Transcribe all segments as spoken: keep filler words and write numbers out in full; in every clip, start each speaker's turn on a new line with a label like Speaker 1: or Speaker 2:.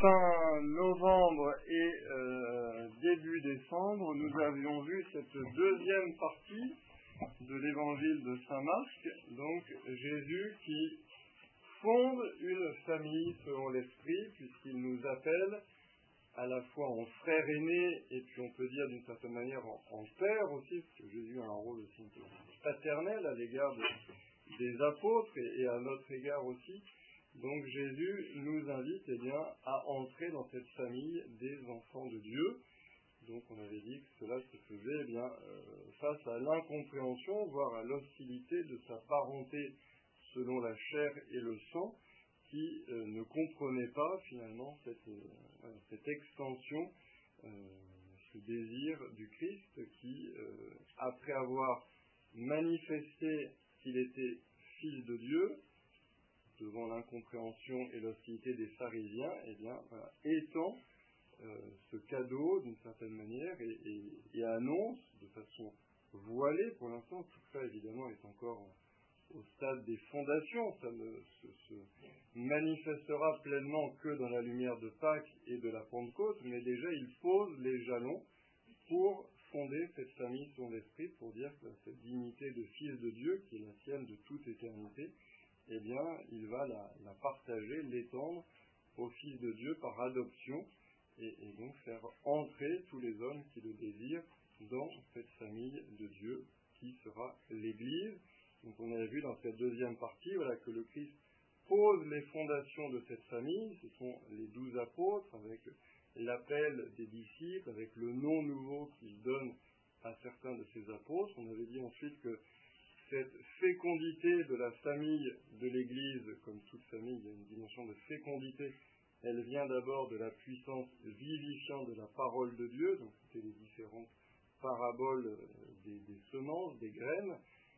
Speaker 1: fin novembre et euh, début décembre, nous avions vu cette deuxième partie de l'évangile de saint Marc, donc Jésus qui fonde une famille selon l'esprit, puisqu'il nous appelle à la fois en frère aîné, et puis on peut dire d'une certaine manière en, en père aussi, parce que Jésus a un rôle aussi un peu paternel à l'égard de, des apôtres et, et à notre égard aussi. Donc Jésus nous invite eh bien, à entrer dans cette famille des enfants de Dieu. Donc on avait dit que cela se faisait eh bien, euh, face à l'incompréhension, voire à l'hostilité de sa parenté selon la chair et le sang, qui euh, ne comprenait pas finalement cette, euh, cette extension, euh, ce désir du Christ qui, euh, après avoir manifesté qu'il était fils de Dieu, devant l'incompréhension et l'hostilité des pharisiens, eh bien, voilà, étend euh, ce cadeau d'une certaine manière et, et, et annonce de façon voilée, pour l'instant, tout ça évidemment est encore au stade des fondations, ça ne se, se manifestera pleinement que dans la lumière de Pâques et de la Pentecôte, mais déjà il pose les jalons pour fonder cette famille selon l'esprit, pour dire que cette dignité de fils de Dieu, qui est la sienne de toute éternité, eh bien, il va la, la partager, l'étendre au Fils de Dieu par adoption, et, et donc faire entrer tous les hommes qui le désirent dans cette famille de Dieu qui sera l'Église. Donc on a vu dans cette deuxième partie voilà, que le Christ pose les fondations de cette famille, ce sont les douze apôtres, avec l'appel des disciples, avec le nom nouveau qu'il donne à certains de ces apôtres. On avait dit ensuite que cette fécondité de la famille de l'Église, comme toute famille, il y a une dimension de fécondité, elle vient d'abord de la puissance vivifiante de la parole de Dieu, donc c'était les différentes paraboles des, des semences, des graines,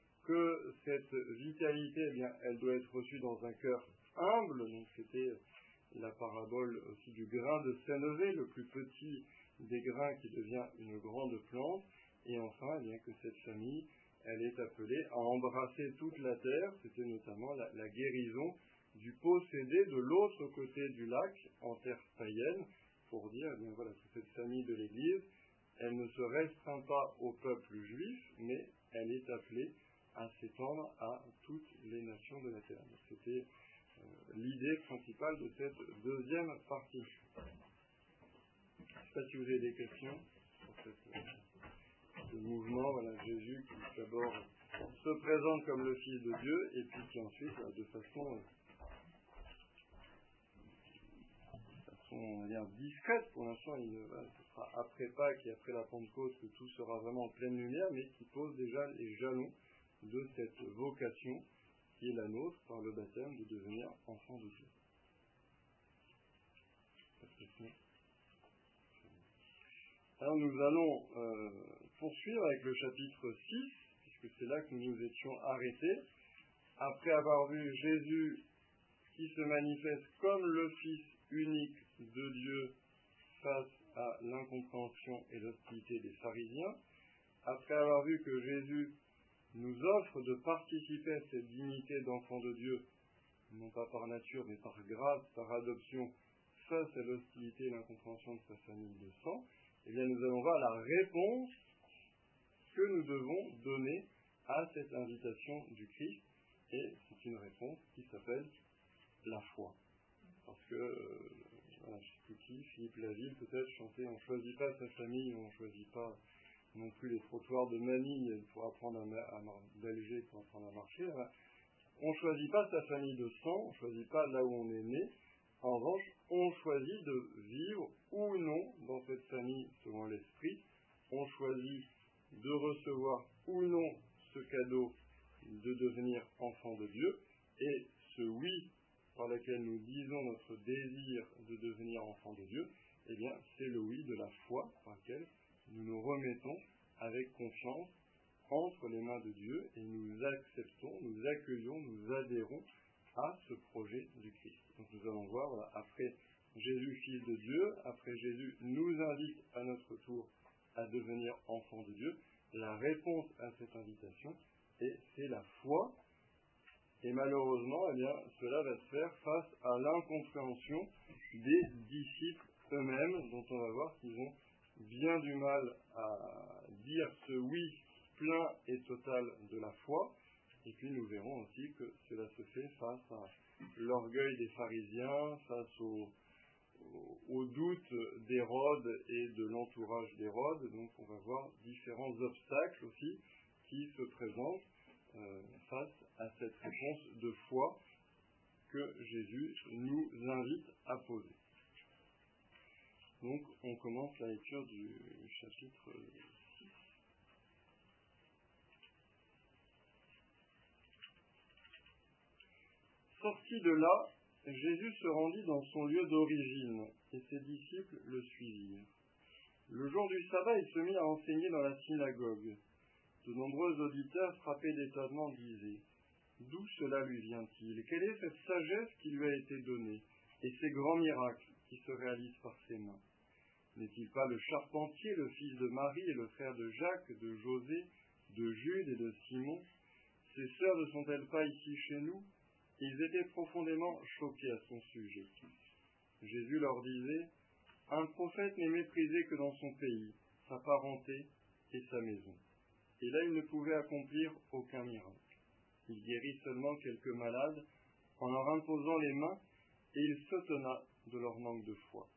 Speaker 1: que cette vitalité, eh bien, elle doit être reçue dans un cœur humble, donc c'était la parabole aussi du grain de sénévé, le plus petit des grains qui devient une grande plante, et enfin, eh bien, que cette famille, elle est appelée à embrasser toute la terre, c'était notamment la, la guérison du possédé de l'autre côté du lac, en terre païenne, pour dire eh bien, voilà, que cette famille de l'Église, elle ne se restreint pas au peuple juif, mais elle est appelée à s'étendre à toutes les nations de la terre. Donc, c'était euh, l'idée principale de cette deuxième partie. Je ne sais pas si vous avez des questions sur cette... Euh, ce mouvement, voilà, Jésus qui d'abord se présente comme le Fils de Dieu et puis qui ensuite, de façon, de façon on va dire, discrète, pour l'instant, il voilà, ce sera après Pâques et après la Pentecôte que tout sera vraiment en pleine lumière, mais qui pose déjà les jalons de cette vocation qui est la nôtre par le baptême de devenir enfant de Dieu. Alors nous allons euh, poursuivre avec le chapitre six, puisque c'est là que nous nous étions arrêtés. Après avoir vu Jésus qui se manifeste comme le Fils unique de Dieu face à l'incompréhension et l'hostilité des pharisiens, après avoir vu que Jésus nous offre de participer à cette dignité d'enfant de Dieu, non pas par nature, mais par grâce, par adoption, face à l'hostilité et l'incompréhension de sa famille de sang, eh bien nous allons voir la réponse que nous devons donner à cette invitation du Christ, et c'est une réponse qui s'appelle la foi. Parce que, euh, voilà, je ne sais plus qui, Philippe Laville peut-être chantait « On ne choisit pas sa famille, on ne choisit pas non plus les trottoirs de Manille pour apprendre à, à d'Alger pour apprendre à marcher. » On ne choisit pas sa famille de sang, on ne choisit pas là où on est né. En revanche, on choisit de vivre ou non dans cette famille selon l'esprit. On choisit de recevoir ou non ce cadeau de devenir enfant de Dieu. Et ce oui par lequel nous disons notre désir de devenir enfant de Dieu, eh bien, c'est le oui de la foi par lequel nous nous remettons avec confiance entre les mains de Dieu et nous acceptons, nous accueillons, nous adhérons à ce projet du Christ. Donc nous allons voir, voilà, après Jésus, Fils de Dieu, après Jésus nous invite à notre tour à devenir enfant de Dieu, la réponse à cette invitation, et c'est la foi Et malheureusement, eh bien, cela va se faire face à l'incompréhension des disciples eux-mêmes, dont on va voir qu'ils ont bien du mal à dire ce oui plein et total de la foi. Et puis nous verrons aussi que cela se fait face à l'orgueil des pharisiens, face au, au, au doute d'Hérode et de l'entourage d'Hérode. Donc on va voir différents obstacles aussi qui se présentent euh, face à cette réponse de foi que Jésus nous invite à poser. Donc on commence la lecture du chapitre six. Sorti de là, Jésus se rendit dans son lieu d'origine, et ses disciples le suivirent. Le jour du sabbat, il se mit à enseigner dans la synagogue. De nombreux auditeurs, frappés d'étonnement, disaient « D'où cela lui vient-il? Quelle est cette sagesse qui lui a été donnée, et ces grands miracles qui se réalisent par ses mains? N'est-il pas le charpentier, le fils de Marie et le frère de Jacques, de José, de Jude et de Simon? Ses sœurs ne sont-elles pas ici chez nous ?» Ils étaient profondément choqués à son sujet. Jésus leur disait « Un prophète n'est méprisé que dans son pays, sa parenté et sa maison. » Et là, il ne pouvait accomplir aucun miracle. Il guérit seulement quelques malades en leur imposant les mains, et il s'étonna de leur manque de foi.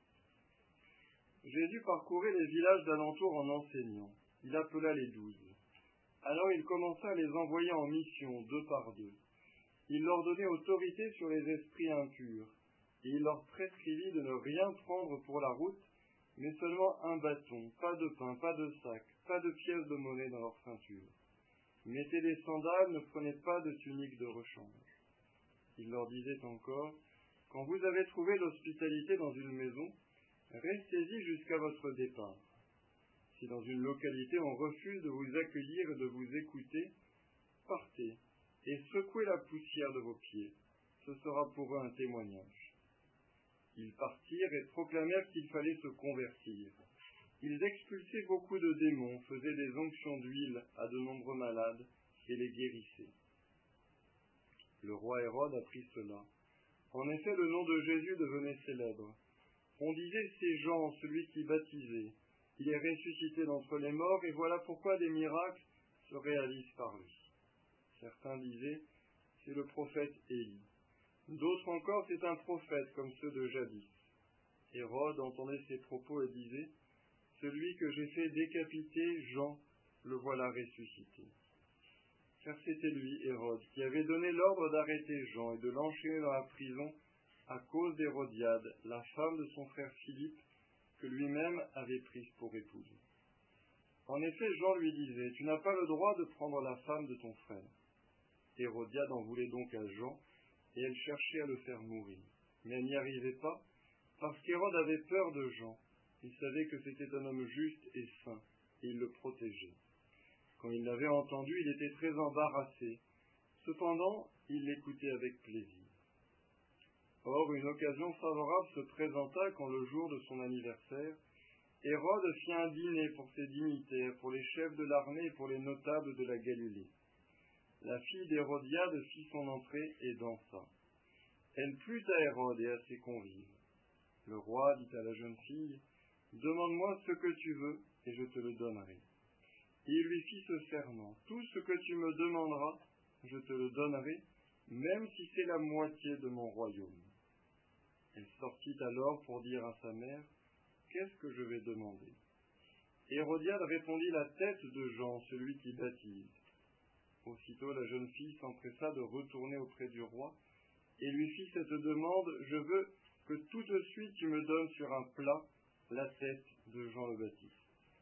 Speaker 1: Jésus parcourait les villages d'alentour en enseignant. Il appela les douze. Alors il commença à les envoyer en mission, deux par deux. Il leur donnait autorité sur les esprits impurs, et il leur prescrivit de ne rien prendre pour la route, mais seulement un bâton, pas de pain, pas de sac, pas de pièces de monnaie dans leur ceinture. Mettez des sandales, ne prenez pas de tunique de rechange. Il leur disait encore, quand vous avez trouvé l'hospitalité dans une maison, restez-y jusqu'à votre départ. Si dans une localité on refuse de vous accueillir et de vous écouter, partez et secouez la poussière de vos pieds. Ce sera pour eux un témoignage. Ils partirent et proclamèrent qu'il fallait se convertir. Ils expulsaient beaucoup de démons, faisaient des onctions d'huile à de nombreux malades et les guérissaient. Le roi Hérode apprit cela. En effet, le nom de Jésus devenait célèbre. On disait, c'est Jean, celui qui baptisait. Il est ressuscité d'entre les morts, et voilà pourquoi des miracles se réalisent par lui. Certains disaient, c'est le prophète Élie. D'autres encore, c'est un prophète comme ceux de jadis. Hérode entendait ces propos et disait, celui que j'ai fait décapiter, Jean, le voilà ressuscité. Car c'était lui, Hérode, qui avait donné l'ordre d'arrêter Jean et de l'enchaîner dans la prison à cause d'Hérodiade, la femme de son frère Philippe, que lui-même avait prise pour épouse. En effet, Jean lui disait, tu n'as pas le droit de prendre la femme de ton frère. Hérodiade en voulait donc à Jean, et elle cherchait à le faire mourir. Mais elle n'y arrivait pas, parce qu'Hérode avait peur de Jean. Il savait que c'était un homme juste et saint, et il le protégeait. Quand il l'avait entendu, il était très embarrassé. Cependant, il l'écoutait avec plaisir. Or, une occasion favorable se présenta quand, le jour de son anniversaire, Hérode fit un dîner pour ses dignitaires, pour les chefs de l'armée et pour les notables de la Galilée. La fille d'Hérodiade fit son entrée et dansa. Elle plut à Hérode et à ses convives. Le roi dit à la jeune fille, « Demande-moi ce que tu veux, et je te le donnerai. » Et il lui fit ce serment, « Tout ce que tu me demanderas, je te le donnerai, même si c'est la moitié de mon royaume. » Elle sortit alors pour dire à sa mère, « Qu'est-ce que je vais demander ?» Hérodiade répondit, « La tête de Jean, celui qui baptise. » Aussitôt la jeune fille s'empressa de retourner auprès du roi et lui fit cette demande, « Je veux que tout de suite tu me donnes sur un plat la tête de Jean le Baptiste. »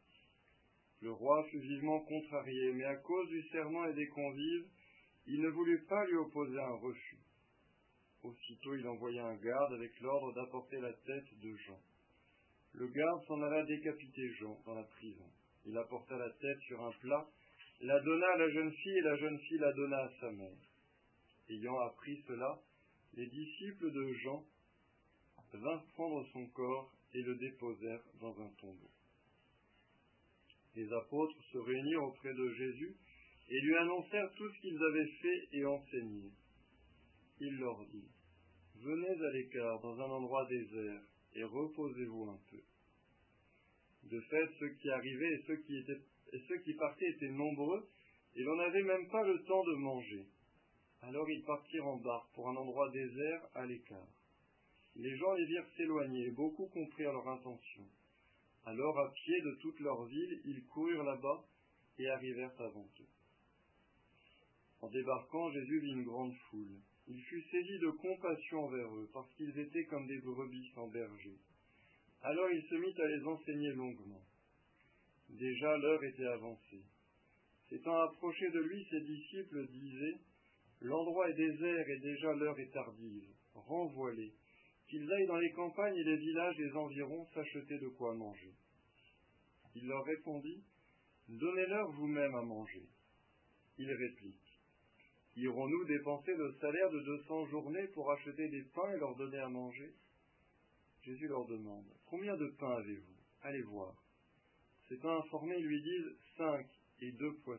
Speaker 1: Le roi fut vivement contrarié, mais à cause du serment et des convives, il ne voulut pas lui opposer un refus. Aussitôt il envoya un garde avec l'ordre d'apporter la tête de Jean. Le garde s'en alla décapiter Jean dans la prison. Il apporta la tête sur un plat, la donna à la jeune fille et la jeune fille la donna à sa mère. Ayant appris cela, les disciples de Jean vinrent prendre son corps et le déposèrent dans un tombeau. Les apôtres se réunirent auprès de Jésus et lui annoncèrent tout ce qu'ils avaient fait et enseigné. Il leur dit, « Venez à l'écart dans un endroit désert et reposez-vous un peu. » De fait, ceux qui arrivaient et ceux qui, étaient, et ceux qui partaient étaient nombreux, et l'on n'avait même pas le temps de manger. Alors ils partirent en barque pour un endroit désert à l'écart. Les gens les virent s'éloigner, et beaucoup comprirent leur intention. Alors, à pied de toute leur ville, ils coururent là-bas et arrivèrent avant eux. En débarquant, Jésus vit une grande foule. Il fut saisi de compassion envers eux, parce qu'ils étaient comme des brebis sans berger. Alors il se mit à les enseigner longuement. Déjà l'heure était avancée. S'étant approché de lui, ses disciples disaient, « L'endroit est désert et déjà l'heure est tardive. Renvoie-les, qu'ils aillent dans les campagnes et les villages des environs s'acheter de quoi manger. » Il leur répondit, « Donnez-leur vous-même à manger. » Il réplique, « Irons-nous dépenser le salaire de deux cents journées pour acheter des pains et leur donner à manger ?» Jésus leur demande, « Combien de pains avez-vous ? Allez voir. » S'étant informés, ils lui disent, « Cinq et deux poissons. »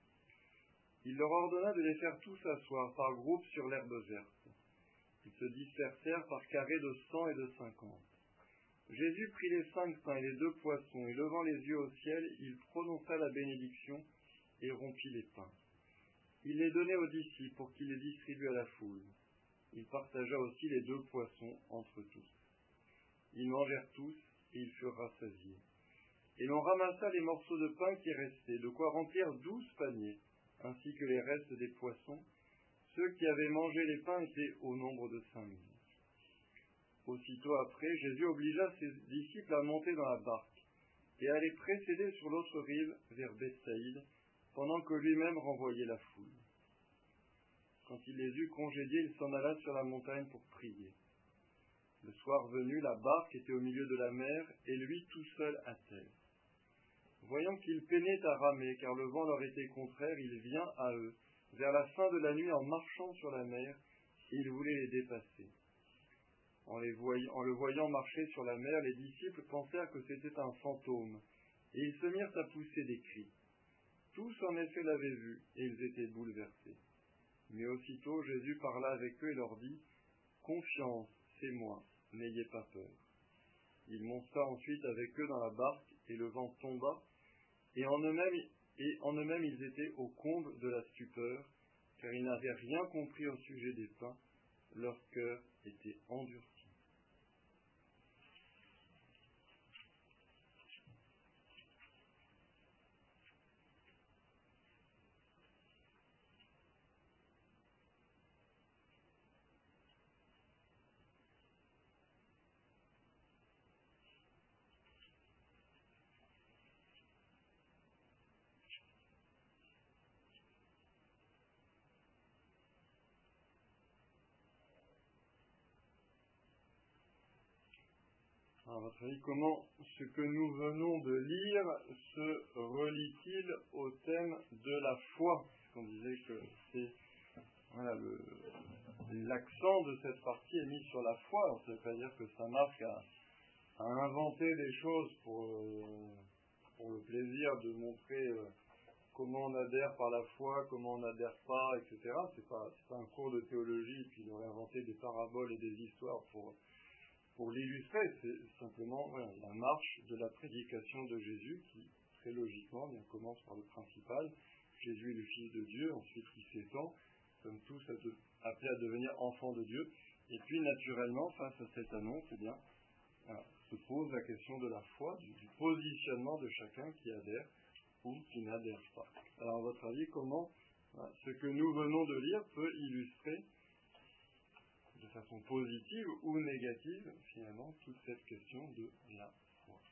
Speaker 1: Il leur ordonna de les faire tous asseoir par groupes sur l'herbe verte. Ils se dispersèrent par carrés de cent et de cinquante. Jésus prit les cinq pains et les deux poissons, et levant les yeux au ciel, il prononça la bénédiction et rompit les pains. Il les donnait aux disciples pour qu'ils les distribuent à la foule. Il partagea aussi les deux poissons entre tous. Ils mangèrent tous, et ils furent rassasiés. Et l'on ramassa les morceaux de pain qui restaient, de quoi remplir douze paniers, ainsi que les restes des poissons. Ceux qui avaient mangé les pains étaient au nombre de cinq mille. Aussitôt après, Jésus obligea ses disciples à monter dans la barque et à les précéder sur l'autre rive vers Bethsaïde, pendant que lui-même renvoyait la foule. Quand il les eut congédiés, il s'en alla sur la montagne pour prier. Le soir venu, la barque était au milieu de la mer, et lui tout seul à terre. Voyant qu'ils peinaient à ramer, car le vent leur était contraire, il vient à eux, vers la fin de la nuit, en marchant sur la mer, et il voulait les dépasser. En, les voyant, en le voyant marcher sur la mer, les disciples pensèrent que c'était un fantôme, et ils se mirent à pousser des cris. Tous en effet l'avaient vu, et ils étaient bouleversés. Mais aussitôt Jésus parla avec eux et leur dit, « Confiance, c'est moi, n'ayez pas peur. » Il monta ensuite avec eux dans la barque, et le vent tomba, et en eux-mêmes, et en eux-mêmes ils étaient au comble de la stupeur, car ils n'avaient rien compris au sujet des pains, leur cœur était endurci. À votre avis, comment ce que nous venons de lire se relie-t-il au thème de la foi? On disait que c'est voilà, le, l'accent de cette partie est mis sur la foi. Alors, ça ne veut pas dire que Saint Marc a, a inventé des choses pour, euh, pour le plaisir de montrer euh, comment on adhère par la foi, comment on n'adhère pas, et cetera. C'est pas, c'est pas un cours de théologie, puis il aurait inventé des paraboles et des histoires pour... Pour l'illustrer, c'est simplement voilà, la marche de la prédication de Jésus qui, très logiquement, bien, commence par le principal. Jésus est le Fils de Dieu, ensuite il s'étend, nous sommes tous appelés à devenir enfants de Dieu. Et puis, naturellement, face à cette annonce, eh bien, voilà, se pose la question de la foi, du, du positionnement de chacun qui adhère ou qui n'adhère pas. Alors, à votre avis, comment voilà, ce que nous venons de lire peut illustrer de façon positive ou négative, finalement, toute cette question de la foi.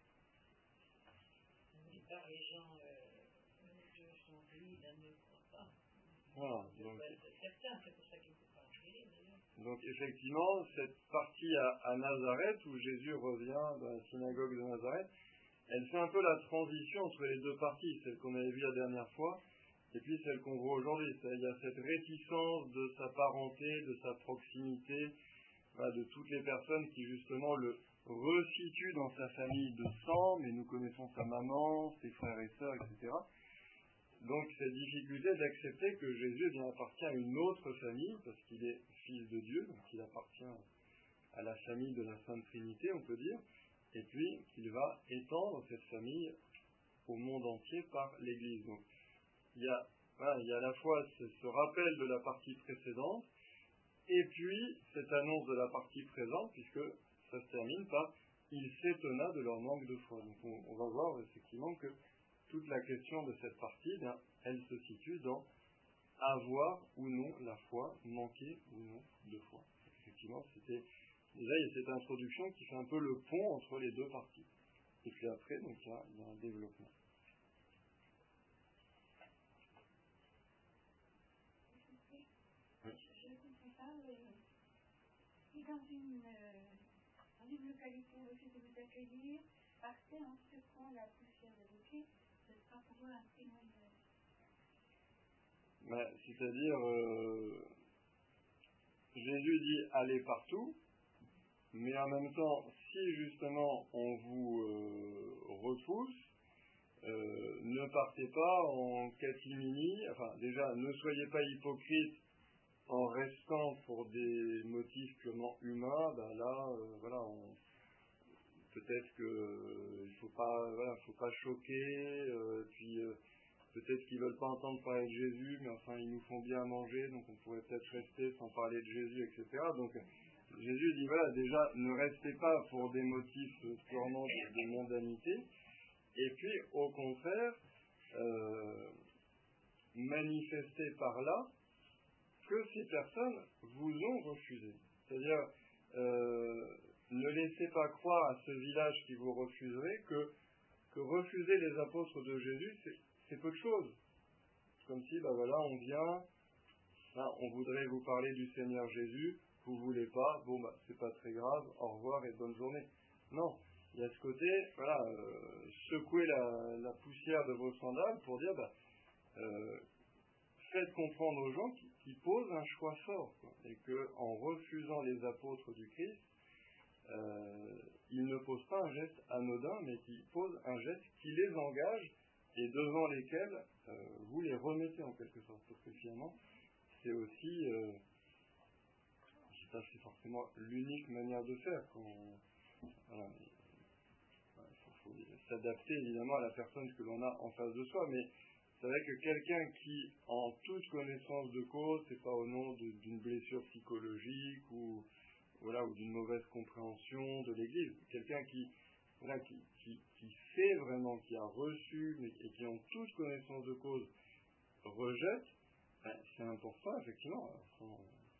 Speaker 2: La plupart des gens euh, sont venus d'un ne croient pas.
Speaker 1: Voilà,
Speaker 2: donc, c'est certain, c'est pour ça qu'il ne faut pas enchaîner, d'ailleurs.
Speaker 1: Donc, effectivement, cette partie à, à Nazareth, où Jésus revient dans la synagogue de Nazareth, elle fait un peu la transition entre les deux parties, celle qu'on avait vue la dernière fois, et puis celle qu'on voit aujourd'hui. Il y a cette réticence de sa parenté, de sa proximité, voilà, de toutes les personnes qui justement le resituent dans sa famille de sang, mais nous connaissons sa maman, ses frères et sœurs, et cetera. donc cette difficulté d'accepter que Jésus eh bien, appartient à une autre famille, parce qu'il est fils de Dieu, donc il appartient à la famille de la Sainte Trinité, on peut dire, et puis qu'il va étendre cette famille au monde entier par l'Église. Donc il y a, voilà, il y a à la fois ce, ce rappel de la partie précédente, et puis cette annonce de la partie présente, puisque ça se termine par « il s'étonna de leur manque de foi ». Donc on, on va voir effectivement que toute la question de cette partie, bien, elle se situe dans avoir ou non la foi, manquer ou non de foi. Effectivement, c'était déjà il y a cette introduction qui fait un peu le pont entre les deux parties. Et puis après, donc il y a, il y a un développement.
Speaker 3: Je ne comprends pas. Euh, si dans une, euh, dans une localité refuse de vous accueillir, partez en secouant la poussière de vos pieds, ce sera pour vous un témoignage.
Speaker 1: Ben, c'est-à-dire, euh, Jésus dit allez partout, mais en même temps, si justement on vous euh, repousse, euh, ne partez pas en catimini, enfin déjà ne soyez pas hypocrite en restant pour des motifs purement humains, ben là, euh, voilà, on, peut-être que euh, il faut pas, voilà, faut pas choquer, euh, puis euh, peut-être qu'ils veulent pas entendre parler de Jésus, mais enfin ils nous font bien à manger, donc on pourrait peut-être rester sans parler de Jésus, et cetera. Donc Jésus dit voilà, déjà ne restez pas pour des motifs purement de, de mondanité, et puis au contraire, euh, manifestez par là que ces personnes vous ont refusé. C'est-à-dire, euh, ne laissez pas croire à ce village qui vous refuserait que, que refuser les apôtres de Jésus, c'est, c'est peu de choses. Comme si, ben voilà, on vient, ben, on voudrait vous parler du Seigneur Jésus, vous voulez pas, bon, ben, c'est pas très grave, au revoir et bonne journée. Non, il y a ce côté, voilà, euh, secouer la, la poussière de vos sandales pour dire, ben, euh, faites comprendre aux gens qui, qui posent un choix fort, quoi, et qu'en refusant les apôtres du Christ, euh, ils ne posent pas un geste anodin, mais qu'ils posent un geste qui les engage et devant lesquels euh, vous les remettez en quelque sorte. Parce que finalement, c'est aussi, euh, je sais pas si c'est forcément l'unique manière de faire. Quand, voilà, il faut, faut s'adapter évidemment à la personne que l'on a en face de soi, mais c'est vrai que quelqu'un qui, en toute connaissance de cause, c'est pas au nom de, d'une blessure psychologique ou, voilà, ou d'une mauvaise compréhension de l'Église, quelqu'un qui, voilà, qui, qui, qui sait vraiment, qui a reçu, mais, et qui, en toute connaissance de cause, rejette, ben, c'est important, effectivement, sans,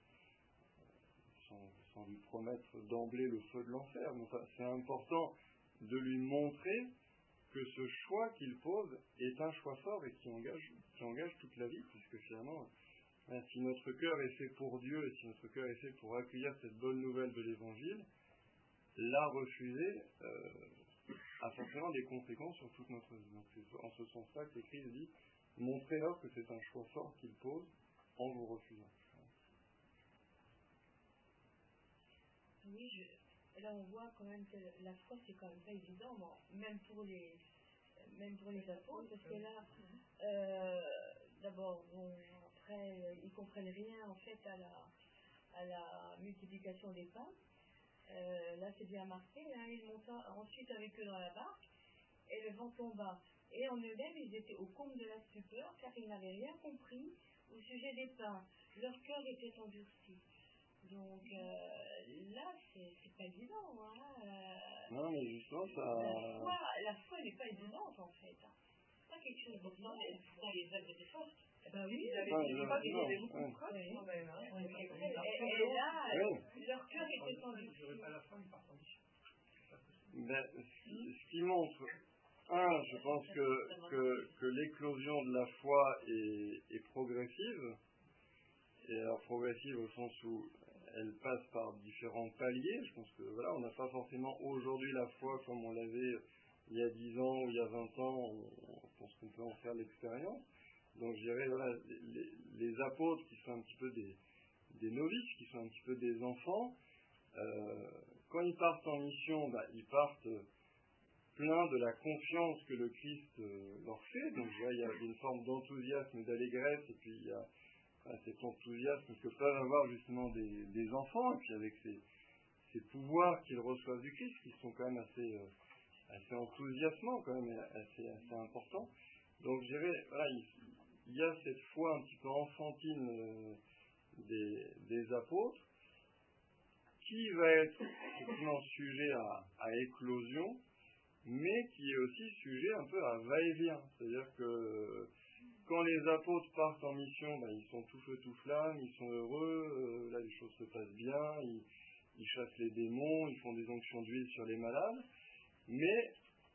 Speaker 1: sans, sans lui promettre d'emblée le feu de l'enfer, mais enfin, c'est important de lui montrer que ce choix qu'il pose est un choix fort et qui engage, qui engage toute la vie, puisque finalement, hein, si notre cœur est fait pour Dieu et si notre cœur est fait pour accueillir cette bonne nouvelle de l'Évangile, la refuser euh, a forcément des conséquences sur toute notre vie. Donc c'est en ce sens-là que Christ dit, montrez-leur que c'est un choix fort qu'il pose en vous refusant.
Speaker 2: Oui, je... là on voit quand même que la foi c'est quand même pas évident, bon, même pour les même pour les apôtres, parce que là, euh, d'abord, bon, après, ils comprennent rien en fait à la à la multiplication des pains. Euh, là c'est bien marqué, hein, il monta ensuite avec eux dans la barque, et le vent tomba. Et en eux-mêmes, ils étaient au comble de la stupeur, car ils n'avaient rien compris au sujet des pains. Leur cœur était endurci. Donc euh, là, c'est, c'est pas évident. Hein. Euh,
Speaker 1: non, mais justement, ça.
Speaker 2: La foi, la foi n'est pas évidente en fait. Hein. C'est pas quelque chose d'évident. Pourtant, les œuvres étaient fortes. Ben oui, ils avaient
Speaker 1: ouais,
Speaker 2: beaucoup
Speaker 1: ouais.
Speaker 2: de preuves quand même. Hein. Et, et, et là, ouais. Leur cœur était endurci.
Speaker 1: Ben, ce, qui, ce qui montre, un, je pense que, que, que l'éclosion de la foi est, est progressive, et alors progressive au sens où elle passe par différents paliers. Je pense que voilà, on n'a pas forcément aujourd'hui la foi comme on l'avait il y a dix ans ou il y a vingt ans, on, on pense qu'on peut en faire l'expérience. Donc je dirais, voilà, les, les apôtres qui sont un petit peu des, des novices, qui sont un petit peu des enfants, euh, quand ils partent en mission, bah, ils partent pleins de la confiance que le Christ euh, leur fait. Donc là, il y a une forme d'enthousiasme et d'allégresse, et puis il y a voilà, cet enthousiasme que peuvent avoir justement des, des enfants, et puis avec ces, ces pouvoirs qu'ils reçoivent du Christ, qui sont quand même assez, euh, assez enthousiasmants, quand même, assez, assez importants. Donc je dirais, voilà, il, il y a cette foi un petit peu enfantine euh, des, des apôtres, qui va être effectivement sujet à, à éclosion, mais qui est aussi sujet un peu à va-et-vient. C'est-à-dire que quand les apôtres partent en mission, ben, ils sont tout feu tout flamme, ils sont heureux, euh, là les choses se passent bien, ils, ils chassent les démons, ils font des onctions d'huile sur les malades, mais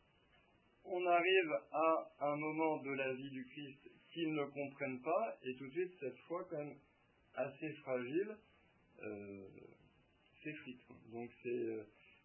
Speaker 1: on arrive à un moment de la vie du Christ qu'ils ne comprennent pas, et tout de suite cette foi quand même assez fragile euh, s'effrite. Donc c'est euh,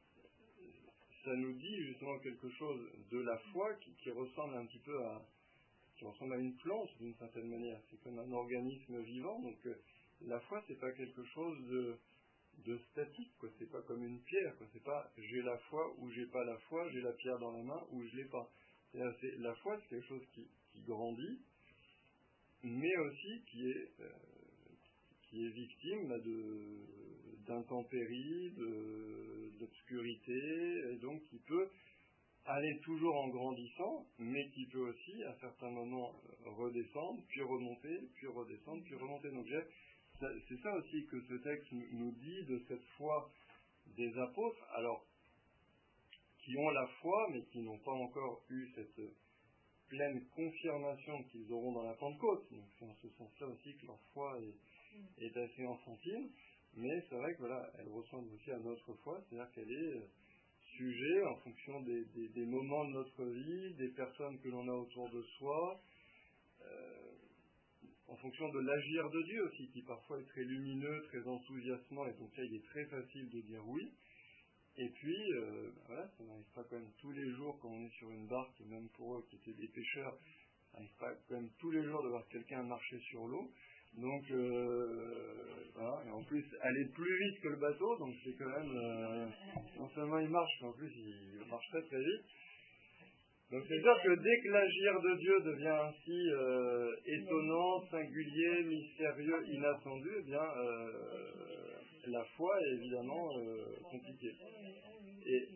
Speaker 1: ça nous dit justement quelque chose de la foi qui, qui ressemble un petit peu à qui ressemble à une plante d'une certaine manière. C'est comme un organisme vivant. Donc euh, la foi, c'est pas quelque chose de, de statique, quoi. C'est pas comme une pierre, quoi. C'est pas j'ai la foi ou j'ai pas la foi, j'ai la pierre dans la main ou je l'ai pas. C'est-à-dire, c'est, la foi, c'est quelque chose qui, qui grandit, mais aussi qui est euh, qui est victime là, de d'intempéries, de, d'obscurité, et donc qui peut aller toujours en grandissant, mais qui peut aussi, à certains moments, redescendre, puis remonter, puis redescendre, puis remonter. Donc ça, c'est ça aussi que ce texte nous dit de cette foi des apôtres, alors qui ont la foi, mais qui n'ont pas encore eu cette pleine confirmation qu'ils auront dans la Pentecôte. Donc c'est en ce sens-là aussi que leur foi est, est assez enfantine, mais c'est vrai que voilà, elle ressemble aussi à notre foi, c'est-à-dire qu'elle est sujet en fonction des, des, des moments de notre vie, des personnes que l'on a autour de soi, euh, en fonction de l'agir de Dieu aussi, qui parfois est très lumineux, très enthousiasmant, et donc là il est très facile de dire oui. Et puis, euh, voilà, ça n'arrive pas quand même tous les jours quand on est sur une barque, et même pour eux qui étaient des pêcheurs, ça n'arrive pas quand même tous les jours de voir quelqu'un marcher sur l'eau. Donc, euh, voilà, et en plus, aller plus vite que le bateau, donc c'est quand même, euh, non seulement il marche, mais en plus il marche très très vite. Donc c'est sûr que dès que l'agir de Dieu devient ainsi euh, étonnant, singulier, mystérieux, inattendu, eh bien, euh, la foi est évidemment euh, compliquée. Et,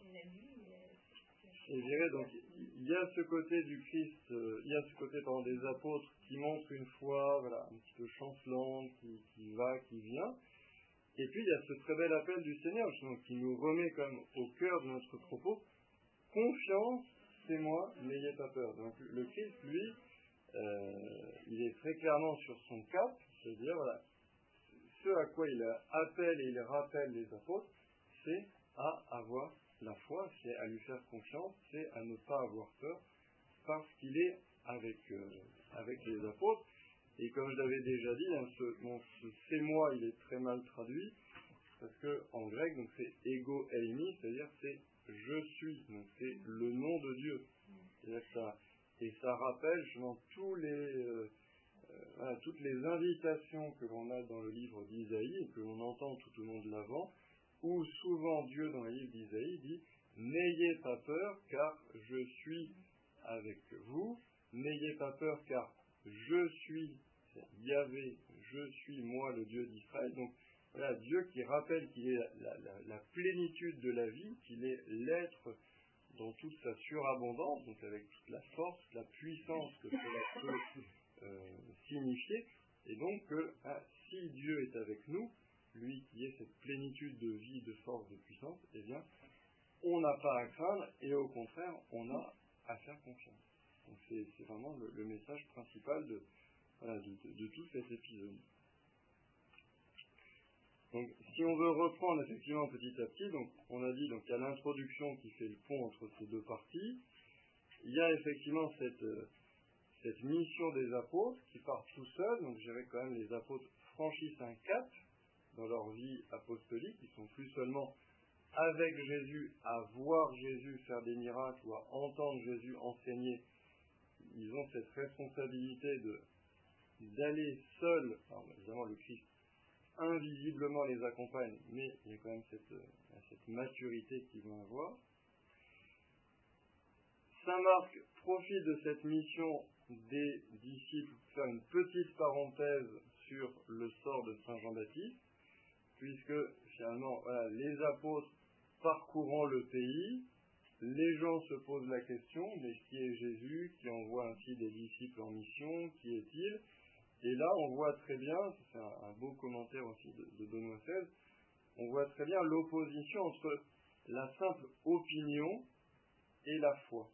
Speaker 1: et je dirais donc, il y a ce côté du Christ, euh, il y a ce côté pardon, des apôtres qui montrent une foi, voilà, un petit peu chancelante, qui, qui va, qui vient. Et puis il y a ce très bel appel du Seigneur, justement, qui nous remet quand même au cœur de notre propos, confiance, c'est moi, n'ayez pas peur. Donc le Christ, lui, euh, il est très clairement sur son cap, c'est-à-dire, voilà, ce à quoi il appelle et il rappelle les apôtres, c'est à avoir la foi, c'est à lui faire confiance, c'est à ne pas avoir peur, parce qu'il est avec, euh, avec les apôtres. Et comme je l'avais déjà dit, hein, ce, bon, ce c'est moi, il est très mal traduit, parce que en grec, donc c'est ego eimi, c'est-à-dire c'est je suis, donc c'est le nom de Dieu. C'est-à-dire que ça, et ça rappelle justement tous les, euh, euh, voilà, toutes les invitations que l'on a dans le livre d'Isaïe et que l'on entend tout au long de l'Avent, où souvent Dieu dans le livre d'Isaïe dit « N'ayez pas peur car je suis avec vous, n'ayez pas peur car je suis Yahvé, je suis moi le Dieu d'Israël. » Donc voilà, Dieu qui rappelle qu'il est la, la, la plénitude de la vie, qu'il est l'être dans toute sa surabondance, donc avec toute la force, la puissance que cela peut euh, signifier, et donc que ah, si Dieu est avec nous, lui qui est cette plénitude de vie, de force, de puissance, eh bien, on n'a pas à craindre, et au contraire, on a à faire confiance. Donc c'est, c'est vraiment le, le message principal de, voilà, de, de, de tout cet épisode. Donc, si on veut reprendre effectivement petit à petit, donc on a dit donc il y a l'introduction qui fait le pont entre ces deux parties. Il y a effectivement cette euh, cette mission des apôtres qui part tout seul. Donc, je dirais quand même les apôtres franchissent un cap dans leur vie apostolique. Ils sont plus seulement avec Jésus à voir Jésus faire des miracles ou à entendre Jésus enseigner. Ils ont cette responsabilité de d'aller seuls. Alors, évidemment, le Christ invisiblement les accompagne, mais il y a quand même cette, cette maturité qu'ils vont avoir. Saint Marc profite de cette mission des disciples pour faire une petite parenthèse sur le sort de Saint Jean-Baptiste, puisque finalement, voilà, les apôtres parcourant le pays, les gens se posent la question, mais qui est Jésus, qui envoie ainsi des disciples en mission, qui est-il? Et là, on voit très bien, c'est un, un beau commentaire aussi de, de Benoît seize, on voit très bien l'opposition entre la simple opinion et la foi.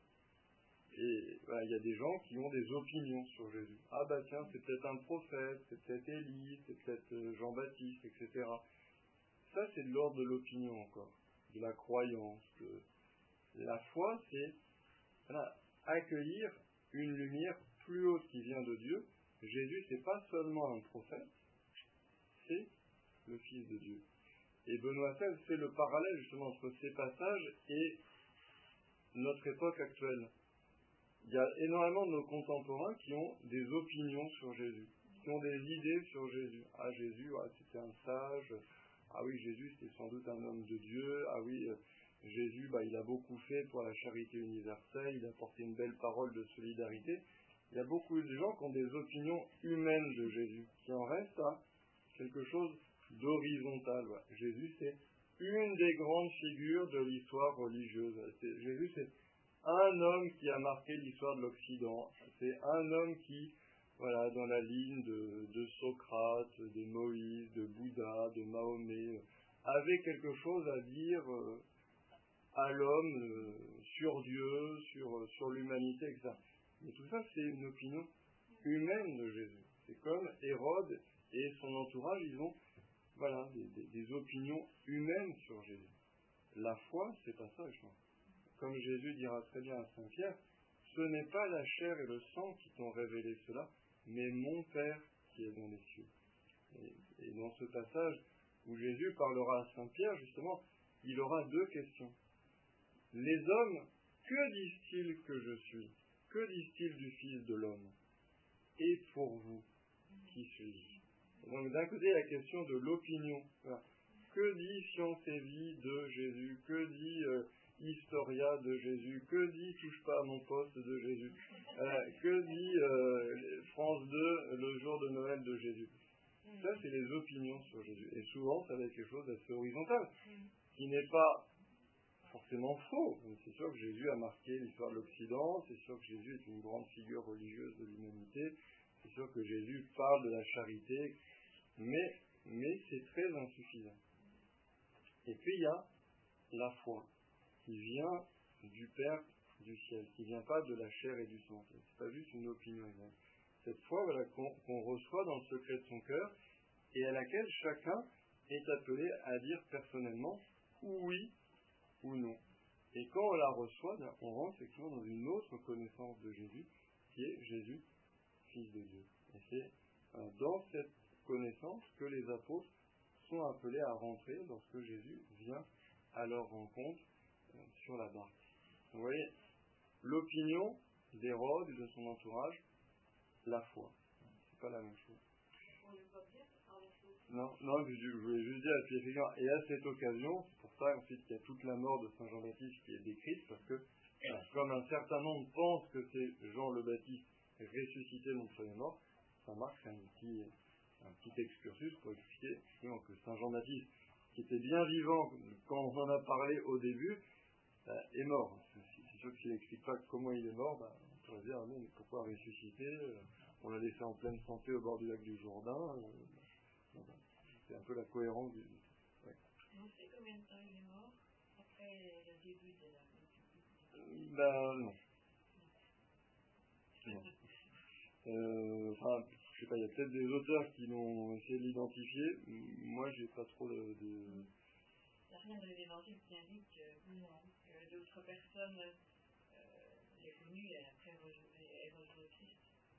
Speaker 1: Et voilà, il y a des gens qui ont des opinions sur Jésus. Ah bah tiens, c'est peut-être un prophète, c'est peut-être Élie, c'est peut-être Jean-Baptiste, et cetera. Ça, c'est de l'ordre de l'opinion encore, de la croyance. De... La foi, c'est voilà, accueillir une lumière plus haute qui vient de Dieu. Jésus, c'est pas seulement un prophète, c'est le Fils de Dieu. Et Benoît seize fait le parallèle justement entre ces passages et notre époque actuelle. Il y a énormément de nos contemporains qui ont des opinions sur Jésus, qui ont des idées sur Jésus. Ah, Jésus, ouais, c'était un sage. Ah oui, Jésus, c'était sans doute un homme de Dieu. Ah oui, euh, Jésus, bah, il a beaucoup fait pour la charité universelle. Il a porté une belle parole de solidarité. Il y a beaucoup de gens qui ont des opinions humaines de Jésus, qui en restent à quelque chose d'horizontal. Ouais. Jésus, c'est une des grandes figures de l'histoire religieuse. C'est, Jésus, c'est un homme qui a marqué l'histoire de l'Occident. C'est un homme qui, voilà, dans la ligne de, de Socrate, de Moïse, de Bouddha, de Mahomet, avait quelque chose à dire euh, à l'homme euh, sur Dieu, sur, sur l'humanité, et cetera. Mais tout ça, c'est une opinion humaine de Jésus. C'est comme Hérode et son entourage, ils ont voilà, des, des, des opinions humaines sur Jésus. La foi, c'est pas ça, je pense. Comme Jésus dira très bien à Saint Pierre, ce n'est pas la chair et le sang qui t'ont révélé cela, mais mon Père qui est dans les cieux. Et, et dans ce passage où Jésus parlera à Saint Pierre, justement, il aura deux questions. Les hommes, que disent-ils que je suis? Que disent-ils du Fils de l'homme? Et pour vous, qui suis-je? Donc d'un côté, la question de l'opinion. Voilà. Que dit Science et Vie de Jésus? Que dit euh, Historia de Jésus? Que dit Touche pas à mon poste de Jésus? euh, Que dit euh, France deux, le jour de Noël de Jésus? Ça, c'est les opinions sur Jésus. Et souvent, ça va être quelque chose d'assez horizontal, qui n'est pas forcément faux. C'est sûr que Jésus a marqué l'histoire de l'Occident, c'est sûr que Jésus est une grande figure religieuse de l'humanité, c'est sûr que Jésus parle de la charité, mais, mais c'est très insuffisant. Et puis il y a la foi, qui vient du Père du ciel, qui ne vient pas de la chair et du sang. C'est pas juste une opinion. Cette foi, voilà, qu'on, qu'on reçoit dans le secret de son cœur, et à laquelle chacun est appelé à dire personnellement oui ou non. Et quand on la reçoit, on rentre effectivement dans une autre connaissance de Jésus, qui est Jésus, Fils de Dieu. Et c'est euh, dans cette connaissance que les apôtres sont appelés à rentrer lorsque Jésus vient à leur rencontre euh, sur la barque. Vous voyez, l'opinion d'Hérode et de son entourage, la foi. C'est pas la même chose. Non, non, je, je voulais juste dire, et puis effectivement, et à cette occasion, c'est pour ça ensuite qu'il y a toute la mort de Saint Jean-Baptiste qui est décrite, parce que comme un certain nombre pensent que c'est Jean le Baptiste ressuscité non premier mort, ça marque un petit, un petit excursus pour expliquer que Saint Jean-Baptiste, qui était bien vivant quand on en a parlé au début, euh, est mort. C'est, c'est sûr que s'il n'explique pas comment il est mort, bah, on pourrait dire, ah non, mais pourquoi ressusciter? On l'a laissé en pleine santé au bord du lac du Jourdain. Euh, C'est un peu la cohérence du... Ouais.
Speaker 2: On sait combien de temps il est mort après le début de la...
Speaker 1: Euh, ben non. non. Euh, enfin, je sais pas, il y a peut-être des auteurs qui l'ont essayé de l'identifier. Moi, j'ai pas trop de... de...
Speaker 2: Il n'y a rien dans les évangiles qui indique que, que d'autres personnes euh, l'aient connu et après rejoint le Christ.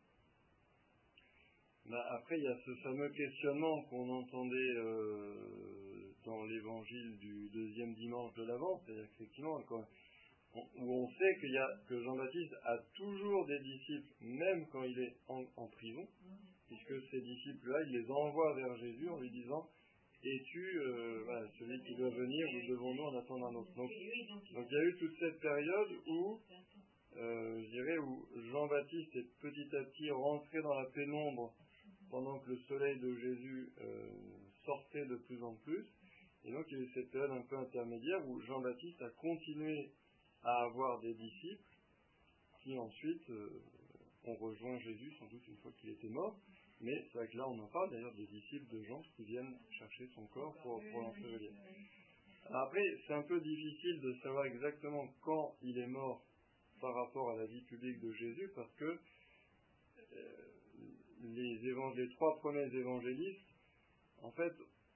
Speaker 1: Ben, après, il y a ce fameux questionnement qu'on entendait euh, dans l'évangile du deuxième dimanche de l'Avent, c'est-à-dire qu'effectivement, quand, on, où on sait qu'il y a, que Jean-Baptiste a toujours des disciples, même quand il est en, en prison, puisque ces disciples-là, il les envoie vers Jésus en lui disant « Es-tu euh, voilà, celui qui doit venir ou devons-nous en attendre un autre ?» Donc, donc il y a eu toute cette période où euh, je dirais, où Jean-Baptiste est petit à petit rentré dans la pénombre pendant que le soleil de Jésus euh, sortait de plus en plus. Et donc il y a eu cette période un peu intermédiaire où Jean-Baptiste a continué à avoir des disciples qui ensuite euh, ont rejoint Jésus, sans doute une fois qu'il était mort. Mais c'est vrai que là on en parle d'ailleurs des disciples de Jean qui viennent chercher son corps pour, pour l'ensevelir. Après, c'est un peu difficile de savoir exactement quand il est mort par rapport à la vie publique de Jésus, parce que euh, les, évang- les trois premiers évangélistes, en fait,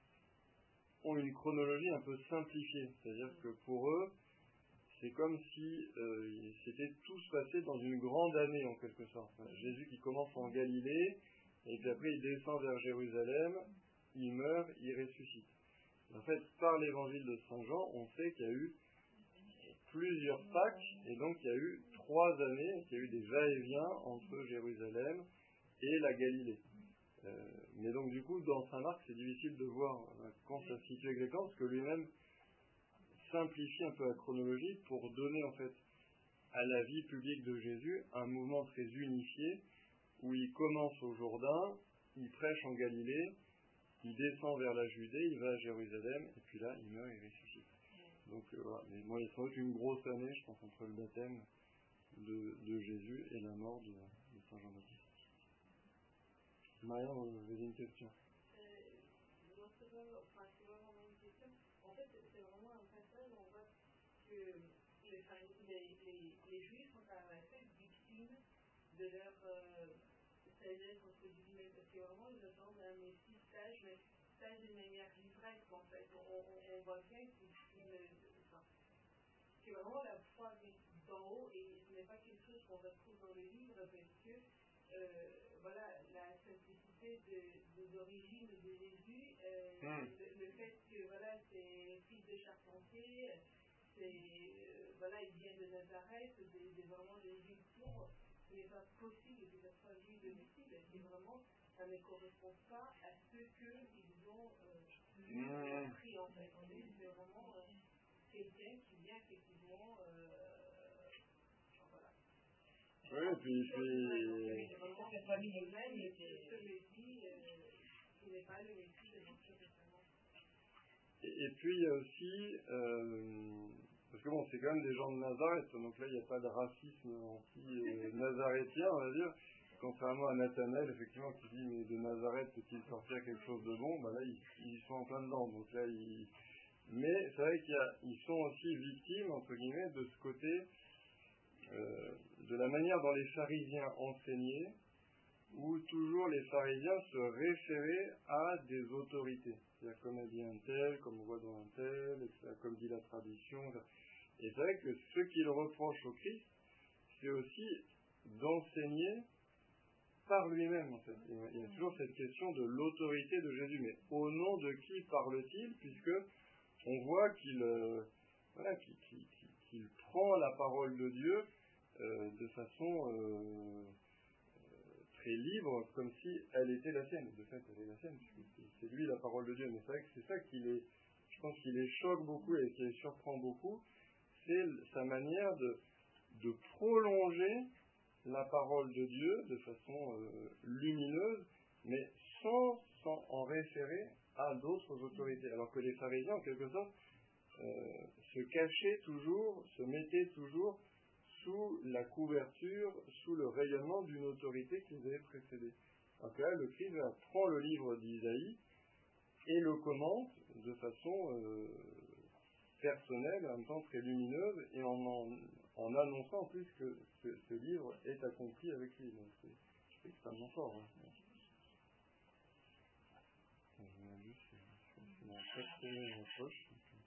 Speaker 1: ont une chronologie un peu simplifiée. C'est-à-dire que pour eux, c'est comme si euh, c'était tout se passé dans une grande année, en quelque sorte. Jésus qui commence en Galilée, et puis après il descend vers Jérusalem, il meurt, il ressuscite. En fait, par l'évangile de Saint Jean, on sait qu'il y a eu plusieurs Pâques, et donc il y a eu trois années, qu'il y a eu des va-et-vient entre Jérusalem et la Galilée. Euh, mais donc du coup, dans Saint Marc, c'est difficile de voir euh, quand ça se situe exactement, parce que lui-même simplifie un peu la chronologie pour donner en fait à la vie publique de Jésus un mouvement très unifié, où il commence au Jourdain, il prêche en Galilée, il descend vers la Judée, il va à Jérusalem, et puis là, il meurt et ressuscite. Donc euh, voilà, mais moi, il y a sans doute une grosse année, je pense, entre le baptême de, de Jésus et la mort de, de Saint Jean-Baptiste. Maria, vous avez une question?
Speaker 2: Euh, non, c'est pas, enfin, c'est pas vraiment une question. En fait, c'est vraiment un passage où on voit que les, les, les, les Juifs sont à la fois victimes de leur euh, sagesse, entre guillemets, parce que vraiment, ils attendent un Messie sage, mais sage d'une manière livresque, en fait. On, on, on voit bien qu'ils ne... Enfin, que vraiment la foi vient d'en haut, et ce n'est pas quelque chose qu'on retrouve dans le livre, parce que Euh, voilà, la simplicité de, des origines de Jésus, euh, mm. le, le fait que voilà, c'est fils de charpentier, c'est, euh, voilà, il vient de Nazareth, c'est, c'est vraiment des villes pauvres, ce n'est pas possible que ça soit lui le Messie, parce que vraiment, ça ne correspond pas à ce qu'ils ont euh, mm. appris en fait. C'est vraiment euh, quelqu'un qui vient effectivement. Euh,
Speaker 1: Oui, et puis il fait... Et, et puis il y a aussi, euh, parce que bon, c'est quand même des gens de Nazareth, donc là il n'y a pas de racisme anti-nazarétien, on va dire, contrairement à Nathanaël, effectivement, qui dit, mais de Nazareth peut-il sortir quelque chose de bon? Ben là, ils, ils sont en plein dedans, donc là, ils... Mais c'est vrai qu'ils sont aussi victimes, entre guillemets, de ce côté... Euh, de la manière dont les pharisiens enseignaient, où toujours les pharisiens se référaient à des autorités. C'est-à-dire comme a dit un tel, comme on voit dans un tel, et cetera, comme dit la tradition. Et c'est vrai que ce qu'ils reprochent au Christ, c'est aussi d'enseigner par lui-même, en fait. Il y a toujours cette question de l'autorité de Jésus. Mais au nom de qui parle-t-il, puisque on voit qu'il, euh, voilà, qu'il, qu'il, qu'il prend la parole de Dieu Euh, de façon euh, euh, très libre, comme si elle était la sienne. De fait, elle est la sienne, puisque c'est, c'est lui la parole de Dieu. Mais c'est vrai que c'est ça qui les, je pense, qui les choque beaucoup et qui les surprend beaucoup, c'est sa manière de, de prolonger la parole de Dieu de façon euh, lumineuse, mais sans, sans en référer à d'autres autorités. Alors que les pharisiens, en quelque sorte, euh, se cachaient toujours, se mettaient toujours sous la couverture, sous le rayonnement d'une autorité qui les avait précédés. Donc là, le Christ prend le livre d'Isaïe et le commente de façon euh, personnelle, en même temps très lumineuse, et en, en, en annonçant en plus que ce, ce livre est accompli avec lui. Donc c'est, c'est extrêmement fort. Hein. Je vais juste, je vais en fait ma poche.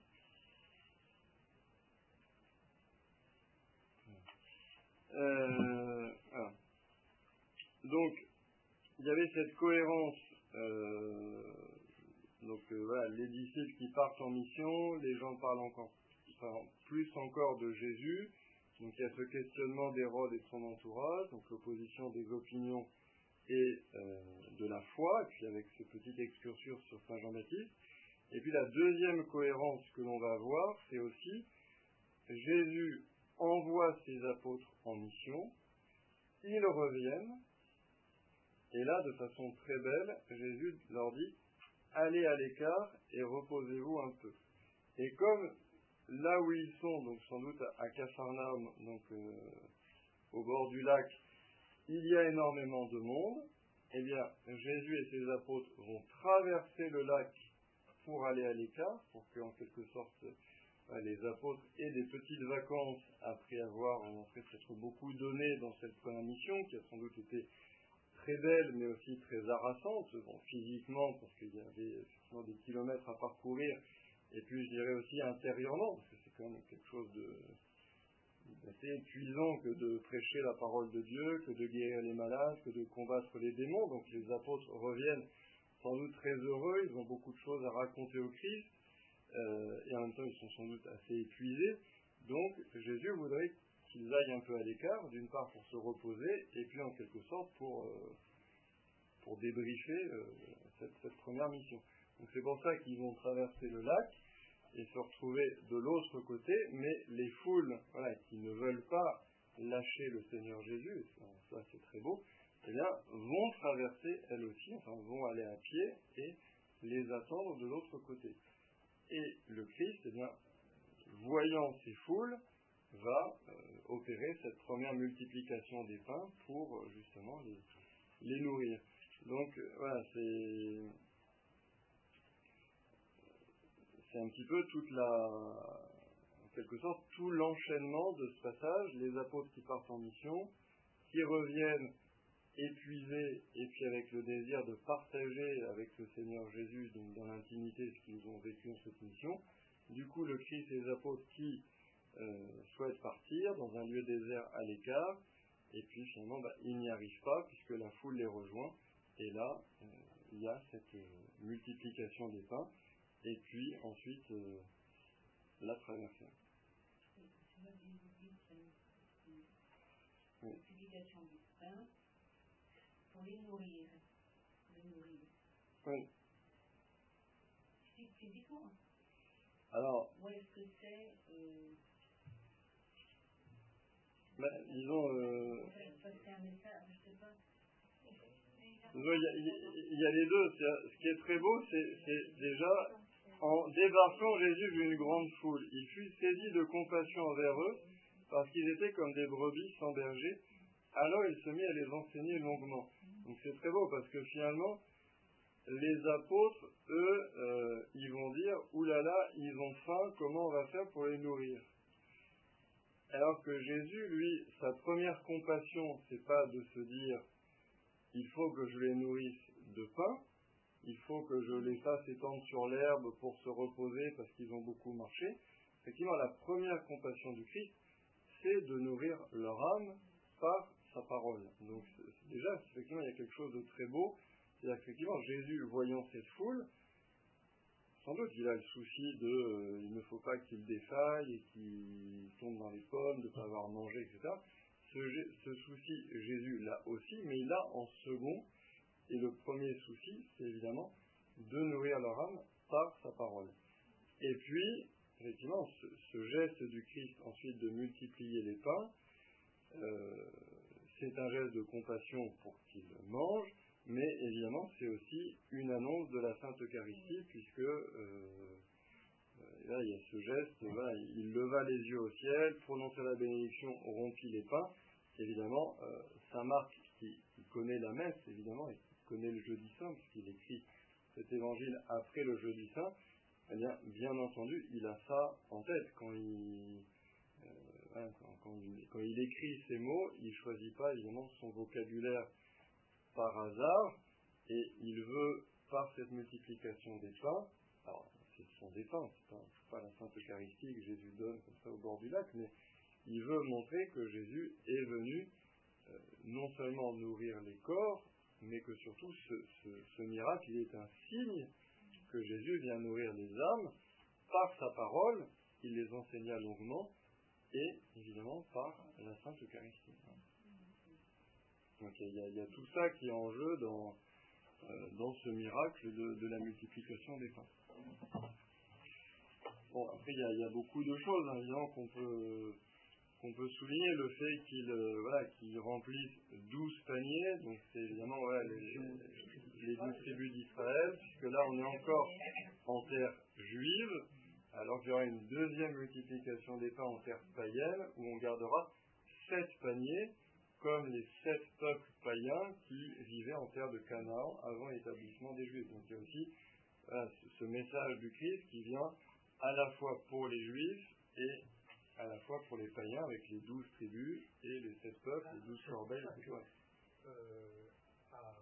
Speaker 1: Euh, voilà. Donc, il y avait cette cohérence, euh, donc euh, voilà, les disciples qui partent en mission, les gens parlent encore, parlent plus encore de Jésus, donc il y a ce questionnement d'Hérode et de son entourage, donc l'opposition des opinions et euh, de la foi, et puis avec ce petit excursus sur Saint Jean-Baptiste. Et puis la deuxième cohérence que l'on va avoir, c'est aussi Jésus envoie ses apôtres en mission, ils reviennent, et là, de façon très belle, Jésus leur dit, allez à l'écart et reposez-vous un peu. Et comme là où ils sont, donc sans doute à Capharnaüm, donc euh, au bord du lac, il y a énormément de monde, eh bien, Jésus et ses apôtres vont traverser le lac pour aller à l'écart, pour qu'en quelque sorte, les apôtres aient des petites vacances après avoir montré peut-être beaucoup donné dans cette première mission, qui a sans doute été très belle, mais aussi très harassante, bon, physiquement, parce qu'il y avait effectivement des kilomètres à parcourir, et puis je dirais aussi intérieurement, parce que c'est quand même quelque chose de assez épuisant que de prêcher la parole de Dieu, que de guérir les malades, que de combattre les démons. Donc les apôtres reviennent sans doute très heureux, ils ont beaucoup de choses à raconter au Christ, euh, et en même temps ils sont sans doute assez épuisés. Donc Jésus voudrait qu'ils aillent un peu à l'écart, d'une part pour se reposer, et puis en quelque sorte pour, euh, pour débriefer euh, cette, cette première mission. Donc c'est pour ça qu'ils vont traverser le lac et se retrouver de l'autre côté, mais les foules voilà, qui ne veulent pas lâcher le Seigneur Jésus, ça, ça c'est très beau, eh bien, vont traverser elles aussi, enfin vont aller à pied et les attendre de l'autre côté. Et le Christ, eh bien, voyant ces foules, va euh, opérer cette première multiplication des pains pour euh, justement les, les nourrir. Donc euh, voilà, c'est c'est un petit peu toute la, en quelque sorte, tout l'enchaînement de ce passage, les apôtres qui partent en mission, qui reviennent épuisés et puis avec le désir de partager avec le Seigneur Jésus donc dans l'intimité ce qu'ils ont vécu dans cette mission. Du coup, le Christ et les apôtres qui euh, souhaitent partir dans un lieu désert à l'écart, et puis finalement, bah, ils n'y arrivent pas puisque la foule les rejoint, et là, euh, il y a cette euh, multiplication des pains, et puis ensuite, euh, la traversée. Oui.
Speaker 3: Multiplication du pain pour les nourrir. Les nourrir.
Speaker 1: Oui.
Speaker 3: Physiquement.
Speaker 1: Alors,
Speaker 3: où est-ce que c'est euh...
Speaker 1: ben, disons, euh,
Speaker 3: ça c'est un message, je sais pas.
Speaker 1: Il y, a, il y a les deux. C'est, ce qui est très beau, c'est, c'est déjà, en débarquant, Jésus vit une grande foule. Il fut saisi de compassion envers eux, parce qu'ils étaient comme des brebis sans berger. Alors il se mit à les enseigner longuement. Donc c'est très beau, parce que finalement, les apôtres, eux, euh, ils vont dire, oulala, ils ont faim, comment on va faire pour les nourrir? Alors que Jésus, lui, sa première compassion, c'est pas de se dire, il faut que je les nourrisse de pain, il faut que je les fasse étendre sur l'herbe pour se reposer parce qu'ils ont beaucoup marché. Effectivement, la première compassion du Christ, c'est de nourrir leur âme par sa parole. Donc c'est, c'est déjà, effectivement, il y a quelque chose de très beau. C'est-à-dire qu'effectivement, Jésus, voyant cette foule, sans doute il a le souci de, euh, il ne faut pas qu'il défaille et qu'il tombe dans les pommes, de ne pas avoir mangé, et cetera. Ce, ce souci, Jésus l'a aussi, mais il a en second, et le premier souci, c'est évidemment de nourrir leur âme par sa parole. Et puis, effectivement, ce, ce geste du Christ, ensuite de multiplier les pains, euh, c'est un geste de compassion pour qu'ils mangent, mais évidemment, c'est aussi une annonce de la Sainte Eucharistie, puisque euh, là, il y a ce geste, voilà, il leva les yeux au ciel, prononça la bénédiction, rompit les pains. Évidemment, euh, Saint Marc, qui, qui connaît la messe, évidemment, et qui connaît le jeudi saint, puisqu'il écrit cet évangile après le jeudi saint, eh bien, bien entendu, il a ça en tête. Quand il, euh, voilà, quand, quand, il, quand il écrit ces mots, il ne choisit pas, évidemment, son vocabulaire par hasard, et il veut, par cette multiplication des pains, alors, ce sont des pains, c'est pas, c'est pas la Sainte Eucharistie que Jésus donne comme ça au bord du lac, mais il veut montrer que Jésus est venu euh, non seulement nourrir les corps, mais que surtout ce, ce, ce miracle, il est un signe que Jésus vient nourrir les âmes par sa parole, il les enseigna longuement, et évidemment par la Sainte Eucharistie. Donc il y a, il y a tout ça qui est en jeu dans, euh, dans ce miracle de, de la multiplication des pains. Bon, après il y a, il y a beaucoup de choses, hein, évidemment, qu'on peut, qu'on peut souligner le fait qu'ils euh, voilà, qu'ils remplissent douze paniers, donc c'est évidemment voilà, les, les douze tribus d'Israël, puisque là on est encore en terre juive, alors qu'il y aura une deuxième multiplication des pains en terre païenne, où on gardera sept paniers, comme les sept peuples païens qui vivaient en terre de Canaan avant l'établissement des Juifs. Donc il y a aussi voilà, ce message du Christ qui vient à la fois pour les Juifs et à la fois pour les païens, avec les douze tribus et les sept peuples, les douze corbeilles, et cetera.
Speaker 4: Euh, à,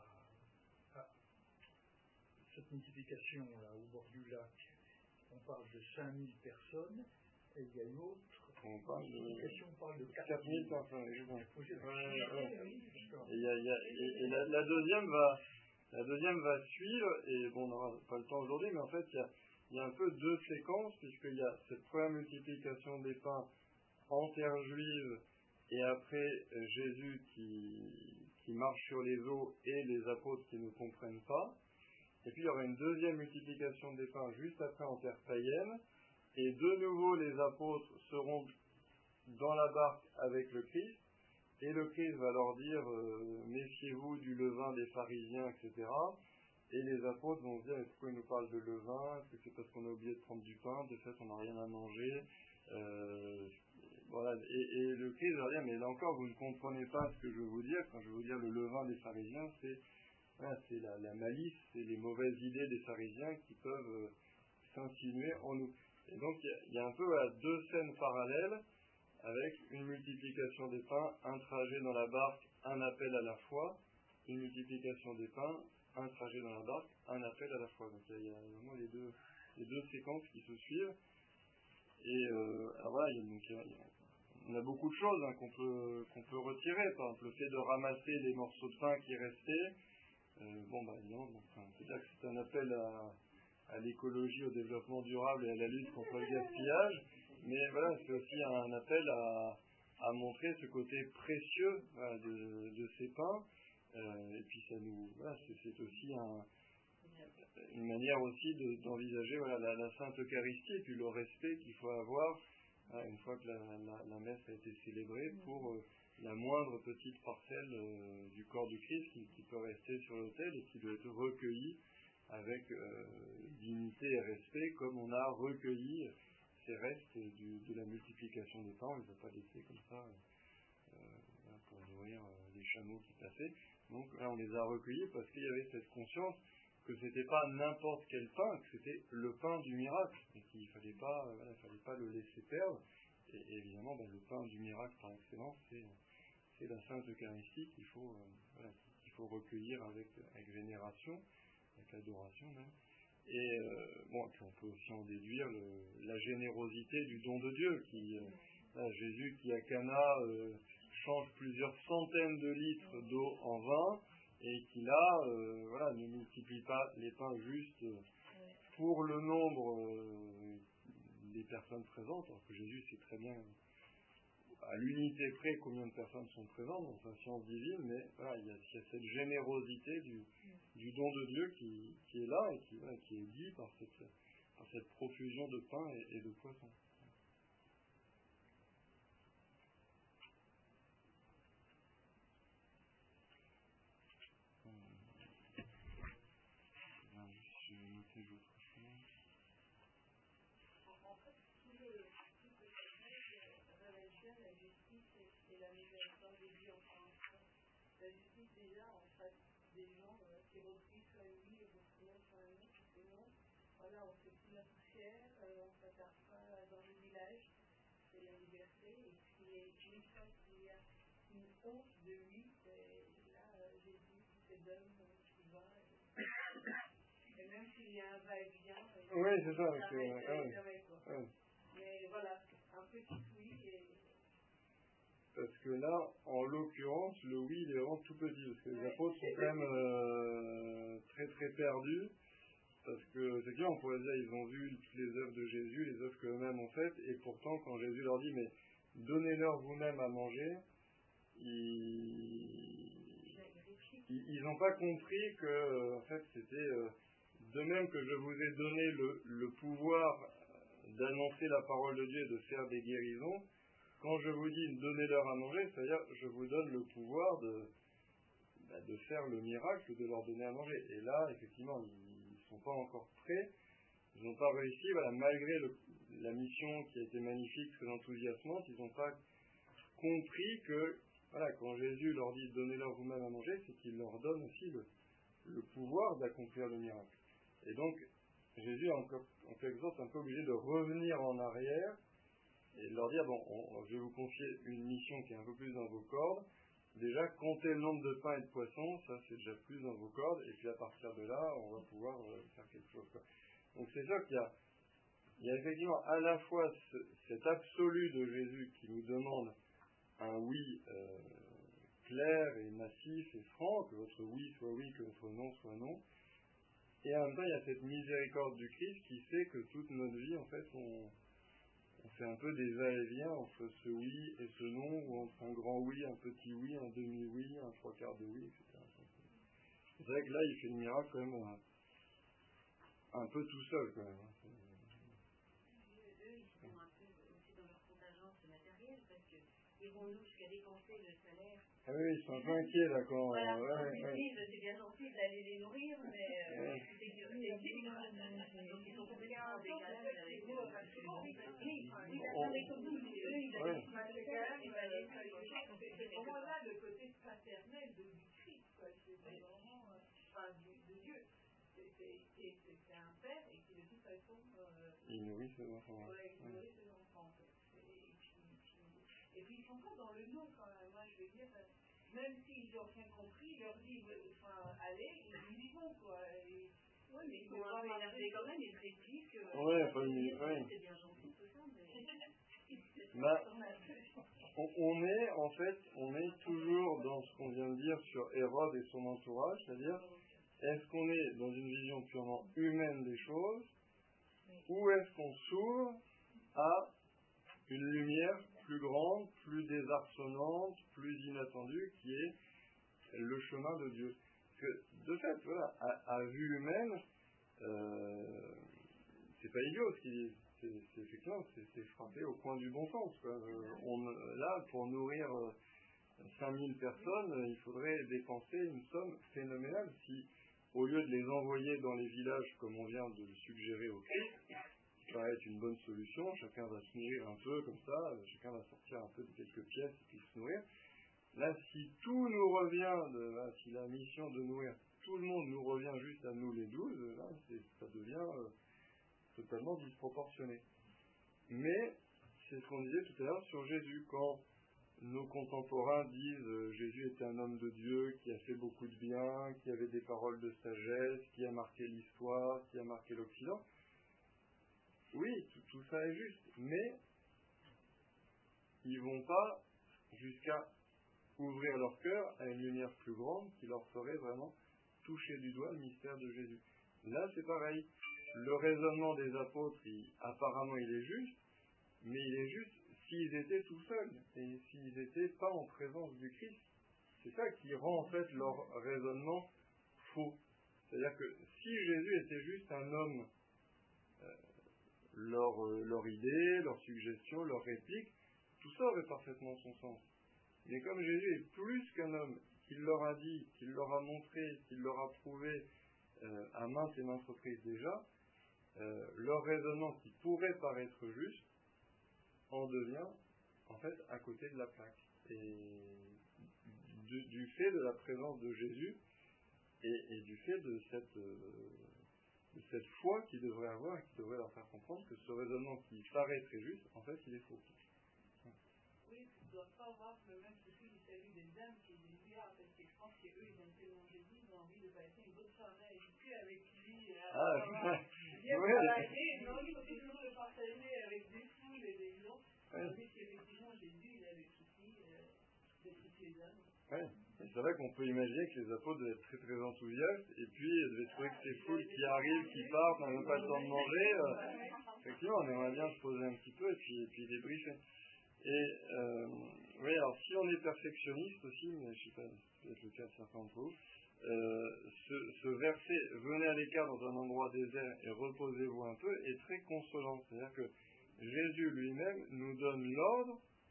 Speaker 4: à cette multiplication là, au bord du lac, on parle de cinq mille personnes, et il y a une autre
Speaker 1: on parle
Speaker 4: multiplication,
Speaker 1: de
Speaker 4: on parle de
Speaker 1: quatre mille personnes.
Speaker 4: Ouais,
Speaker 1: ouais. Et, y a, y a, et, et la, la, deuxième va, la deuxième va suivre, et bon, on n'aura pas le temps aujourd'hui, mais en fait, il y a, y a un peu deux séquences, puisqu'il y a cette première multiplication des pains en terre juive, et après euh, Jésus qui, qui marche sur les eaux et les apôtres qui ne comprennent pas. Et puis il y aura une deuxième multiplication des pains juste après en terre païenne, et de nouveau les apôtres seront dans la barque avec le Christ, et le Christ va leur dire euh, méfiez-vous du levain des pharisiens, et cetera. Et les apôtres vont se dire pourquoi ils nous parlent de levain, est-ce que c'est parce qu'on a oublié de prendre du pain, de fait on n'a rien à manger, euh, voilà. Et, et le Christ va leur dire mais là encore vous ne comprenez pas ce que je veux vous dire, quand je veux vous dire le levain des pharisiens, c'est voilà, c'est la, la malice, c'est les mauvaises idées des pharisiens qui peuvent euh, s'insinuer en nous. Et donc il y, y a un peu voilà, deux scènes parallèles, avec une multiplication des pains, un trajet dans la barque, un appel à la foi, une multiplication des pains, un trajet dans la barque, un appel à la foi. Donc il y, y a vraiment les deux, les deux séquences qui se suivent. Et euh, alors voilà, y a, donc, y a, y a, on a beaucoup de choses hein, qu'on peut, qu'on peut retirer. Par exemple, le fait de ramasser les morceaux de pain qui restaient. Euh, bon, bah non, bon, enfin, c'est-à-dire que c'est un appel à, à l'écologie, au développement durable et à la lutte contre le gaspillage. Mais voilà, c'est aussi un appel à, à montrer ce côté précieux voilà, de, de ces pains. Euh, et puis ça nous, voilà, c'est, c'est aussi un, une manière aussi de, d'envisager voilà, la, la Sainte Eucharistie et puis le respect qu'il faut avoir voilà, une fois que la, la, la messe a été célébrée pour euh, la moindre petite parcelle euh, du corps du Christ qui, qui peut rester sur l'autel et qui doit être recueillie avec euh, dignité et respect comme on a recueilli ces restes du, de la multiplication des pains. On ne les a pas laissés comme ça euh, pour nourrir euh, les chameaux qui passaient. Donc là on les a recueillis parce qu'il y avait cette conscience que c'était pas n'importe quel pain, que c'était le pain du miracle et qu'il fallait pas, euh, voilà, fallait pas le laisser perdre. Et, et évidemment ben, le pain du miracle par excellence c'est, c'est la Sainte Eucharistie qu'il faut, euh, voilà, qu'il faut recueillir avec, avec vénération, avec adoration même. Et euh, bon, puis on peut aussi en déduire le, la générosité du don de Dieu, qui euh, là, Jésus qui à Cana euh, change plusieurs centaines de litres d'eau en vin, et qui là, euh, voilà, ne multiplie pas les pains juste euh, pour le nombre euh, des personnes présentes, alors que Jésus sait très bien à l'unité près combien de personnes sont présentes dans sa science divine, mais voilà, il y a, il y a cette générosité du, du don de Dieu qui, qui est là et qui, voilà, qui est dit par cette, par cette profusion de pain et, et de poissons. Je vais noter votre chose.
Speaker 2: En fait, tout le tout ce passage révèle bien la justice et la miséricorde de Dieu en France. La justice déjà en face des gens euh, qui refusent soit lui et d'autres non soit un autre, sinon voilà, on fait plus la poussière, euh, on ne s'attarde pas dans le village, c'est la liberté, et puis une fois qu'il y a une honte de lui, c'est là euh, Jésus qui se donne, qui va, et, et même s'il y a un va-et-vient,
Speaker 1: oui, c'est ça,
Speaker 2: ça
Speaker 1: c'est,
Speaker 2: reste
Speaker 1: euh,
Speaker 2: jamais, quoi.
Speaker 1: ouais.
Speaker 2: Mais voilà, un petit oui et...
Speaker 1: Parce que là, en l'occurrence, le oui, il est vraiment tout petit, parce que les apôtres sont quand même euh, très très perdus, parce que c'est clair, on pourrait dire, ils ont vu toutes les œuvres de Jésus, les œuvres qu'eux-mêmes ont faites, et pourtant, quand Jésus leur dit, mais donnez-leur vous-même à manger, ils ils n'ont pas compris que, en fait, c'était euh, de même que je vous ai donné le, le pouvoir d'annoncer la parole de Dieu et de faire des guérisons, quand je vous dis donnez-leur à manger, c'est-à-dire je vous donne le pouvoir de, bah, de faire le miracle, de leur donner à manger. Et là, effectivement, ils ne sont pas encore prêts, ils n'ont pas réussi, voilà, malgré le, la mission qui a été magnifique, très enthousiasmante, ils n'ont pas compris que, voilà, quand Jésus leur dit donnez-leur vous-même à manger, c'est qu'il leur donne aussi le, le pouvoir d'accomplir le miracle. Et donc, Jésus est encore, en quelque sorte un peu obligé de revenir en arrière et de leur dire, bon, on, je vais vous confier une mission qui est un peu plus dans vos cordes. Déjà, compter le nombre de pains et de poissons, ça c'est déjà plus dans vos cordes, et puis à partir de là, on va pouvoir euh, faire quelque chose, quoi. Donc c'est sûr qu'il y a, il y a effectivement à la fois ce, cet absolu de Jésus qui nous demande un oui euh, clair et massif et franc, que votre oui soit oui, que votre non soit non. Et en même temps, il y a cette miséricorde du Christ qui fait que toute notre vie, en fait, on, on fait un peu des va-et-vient entre ce oui et ce non, ou entre un grand oui, un petit oui, un demi-oui, un trois quarts de oui, et cetera. C'est vrai que là, il fait le miracle quand même un, un peu tout seul, quand même.
Speaker 2: Eux, ils sont un peu aussi dans leur contingence matérielle, parce qu'ils vont nous jusqu'à dépenser le salaire.
Speaker 1: Ah oui, ils sont un peu inquiets là quand.
Speaker 2: Voilà,
Speaker 1: ouais,
Speaker 2: quand
Speaker 1: ouais,
Speaker 2: ils
Speaker 1: ouais.
Speaker 2: disent c'est bien gentil d'aller les nourrir, mais euh,
Speaker 1: Ouais.
Speaker 2: c'est que c'est que donc ils sont complètement en décalage avec eux. Oui, oui,
Speaker 1: On-
Speaker 2: mais comme vous, eux, ils
Speaker 1: Ouais.
Speaker 2: avaient tout le faire, et d'aller faire les choses.
Speaker 5: C'est pour moi là le côté paternel de, du Christ, quoi. C'est vraiment, euh, enfin, du, de Dieu. C'est, c'est, c'est, c'est, c'est un père et qui de toute façon, euh,
Speaker 1: Il nourrit ses enfants.
Speaker 5: ouais, il
Speaker 1: Ouais.
Speaker 5: nourrit ses enfants, en fait. Et, et puis, puis, et puis ils sont pas dans le non quand même. Moi, je veux dire, euh, même s'ils n'ont rien compris, il leur dit, ouais, enfin, allez, ils y vont, quoi. Et,
Speaker 2: Oui, mais ils sont un peu énervés quand même, ils se répliquent.
Speaker 1: Ouais, enfin, ils- ouais.
Speaker 2: C'est bien gentil tout ça, mais.
Speaker 1: Bah, on, on est, en fait, on est toujours dans ce qu'on vient de dire sur Hérode et son entourage, c'est-à-dire, est-ce qu'on est dans une vision purement humaine des choses, ou est-ce qu'on s'ouvre à une lumière plus grande, plus désarçonnante, plus inattendue, qui est le chemin de Dieu. Parce que, de fait, voilà, à, à vue humaine, euh, c'est pas idiot ce qu'ils disent. C'est, c'est effectivement, c'est, c'est frappé au coin du bon sens, quoi. Euh, on, là, pour nourrir euh, cinq mille personnes, euh, il faudrait dépenser une somme phénoménale. Si, au lieu de les envoyer dans les villages, comme on vient de le suggérer au Christ, qui paraît être une bonne solution, chacun va se nourrir un peu comme ça, euh, chacun va sortir un peu de quelques pièces et puis se nourrir. Là, si tout nous revient, de, là, si la mission de nourrir tout le monde nous revient juste à nous les douze, là, c'est, ça devient euh, totalement disproportionné. Mais, c'est ce qu'on disait tout à l'heure sur Jésus, quand nos contemporains disent euh, Jésus était un homme de Dieu qui a fait beaucoup de bien, qui avait des paroles de sagesse, qui a marqué l'histoire, qui a marqué l'Occident. Oui, tout, tout ça est juste, mais ils vont pas jusqu'à ouvrir leur cœur à une lumière plus grande qui leur ferait vraiment toucher du doigt le mystère de Jésus. Là, c'est pareil. Le raisonnement des apôtres, il, apparemment, il est juste, mais il est juste s'ils étaient tout seuls et s'ils n'étaient pas en présence du Christ. C'est ça qui rend en fait leur raisonnement faux. C'est-à-dire que si Jésus était juste un homme, euh, leur, euh, leur idée, leur suggestion, leur réplique, tout ça aurait parfaitement son sens. Mais comme Jésus est plus qu'un homme, qu'il leur a dit, qu'il leur a montré, qu'il leur a prouvé euh, à maintes et maintes reprises déjà, euh, leur raisonnement qui pourrait paraître juste en devient en fait à côté de la plaque. Et du, du fait de la présence de Jésus et, et du fait de cette, euh, de cette foi qu'ils devraient avoir et qui devrait leur faire comprendre que ce raisonnement qui paraît très juste, en fait, il est faux.
Speaker 5: oui, tu ne dois pas avoir le même souci vis-à-vis des dames qui disent ah, parce que je pense qu'eux, ils aiment tellement Jésus, ils ont envie de passer une bonne soirée avec lui, avec lui, euh,
Speaker 1: Ah,
Speaker 5: bien
Speaker 1: oui.
Speaker 5: travailler, non, il faut toujours le partager avec des foules et des gens,
Speaker 1: Oui.
Speaker 5: tandis qu'effectivement, Jésus, il a le souci euh, de toutes les âmes.
Speaker 1: Oui. C'est vrai qu'on peut imaginer que les apôtres devaient être très très enthousiastes et puis ils devaient trouver que ces foules qui arrivent, qui partent, n'ont même pas le temps de manger. Euh, effectivement, on aimerait bien se poser un petit peu et puis, et puis débriefer. Et euh, oui, alors si on est perfectionniste aussi, mais je ne sais pas, c'est peut-être le cas de certains d'entre vous, euh, ce, ce verset « Venez à l'écart dans un endroit désert et reposez-vous un peu » est très consolant. C'est-à-dire que Jésus lui-même nous donne l'ordre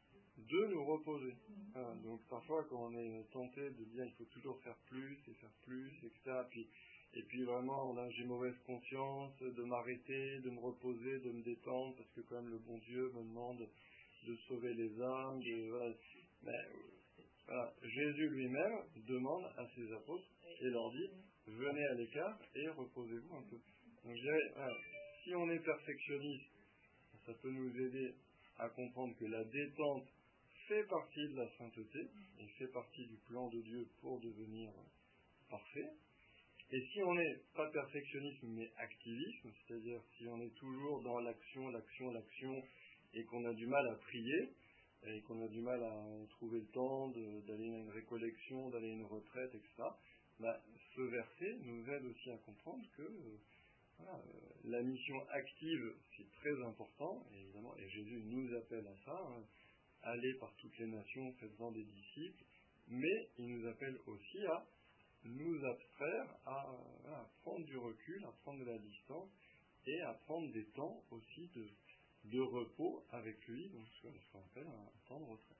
Speaker 1: de nous reposer. Voilà, donc parfois quand on est tenté de dire il faut toujours faire plus et faire plus, et cetera. Puis, et puis vraiment là j'ai mauvaise conscience de m'arrêter, de me reposer, de me détendre, parce que quand même le bon Dieu me demande de sauver les âmes. De, voilà. Mais, voilà, Jésus lui-même demande à ses apôtres et leur dit venez à l'écart et reposez-vous un peu. Donc je dirais, voilà, si on est perfectionniste, ça peut nous aider à comprendre que la détente fait partie de la sainteté et fait partie du plan de Dieu pour devenir parfait. Et si on n'est pas perfectionnisme mais activisme, c'est-à-dire si on est toujours dans l'action, l'action, l'action et qu'on a du mal à prier et qu'on a du mal à trouver le temps de, d'aller à une récollection, d'aller à une retraite, et cetera, bah, ce verset nous aide aussi à comprendre que euh, voilà, euh, la mission active, c'est très important, et évidemment, et Jésus nous appelle à ça, hein, aller par toutes les nations, faites-en des disciples, mais il nous appelle aussi à nous abstraire, à, à prendre du recul, à prendre de la distance, et à prendre des temps aussi de, de repos avec lui, donc ce qu'on appelle un temps de retraite.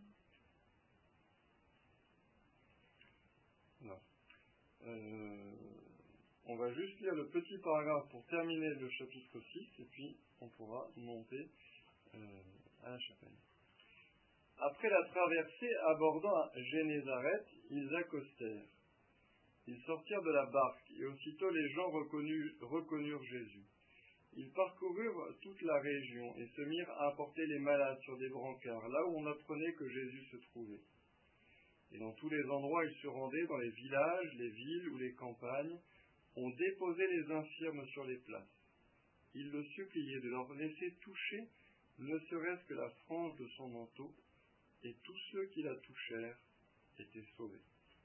Speaker 1: Voilà. Euh, on va juste lire le petit paragraphe pour terminer le chapitre six, et puis on pourra monter euh, à la chapelle. Après la traversée abordant à Génézareth, ils accostèrent. Ils sortirent de la barque, et aussitôt les gens reconnurent, reconnurent Jésus. Ils parcoururent toute la région, et se mirent à apporter les malades sur des brancards, là où on apprenait que Jésus se trouvait. Et dans tous les endroits, ils se rendaient, dans les villages, les villes ou les campagnes, on déposait les infirmes sur les places. Ils le suppliaient de leur laisser toucher, ne serait-ce que la frange de son manteau, et tous ceux qui la touchèrent étaient sauvés.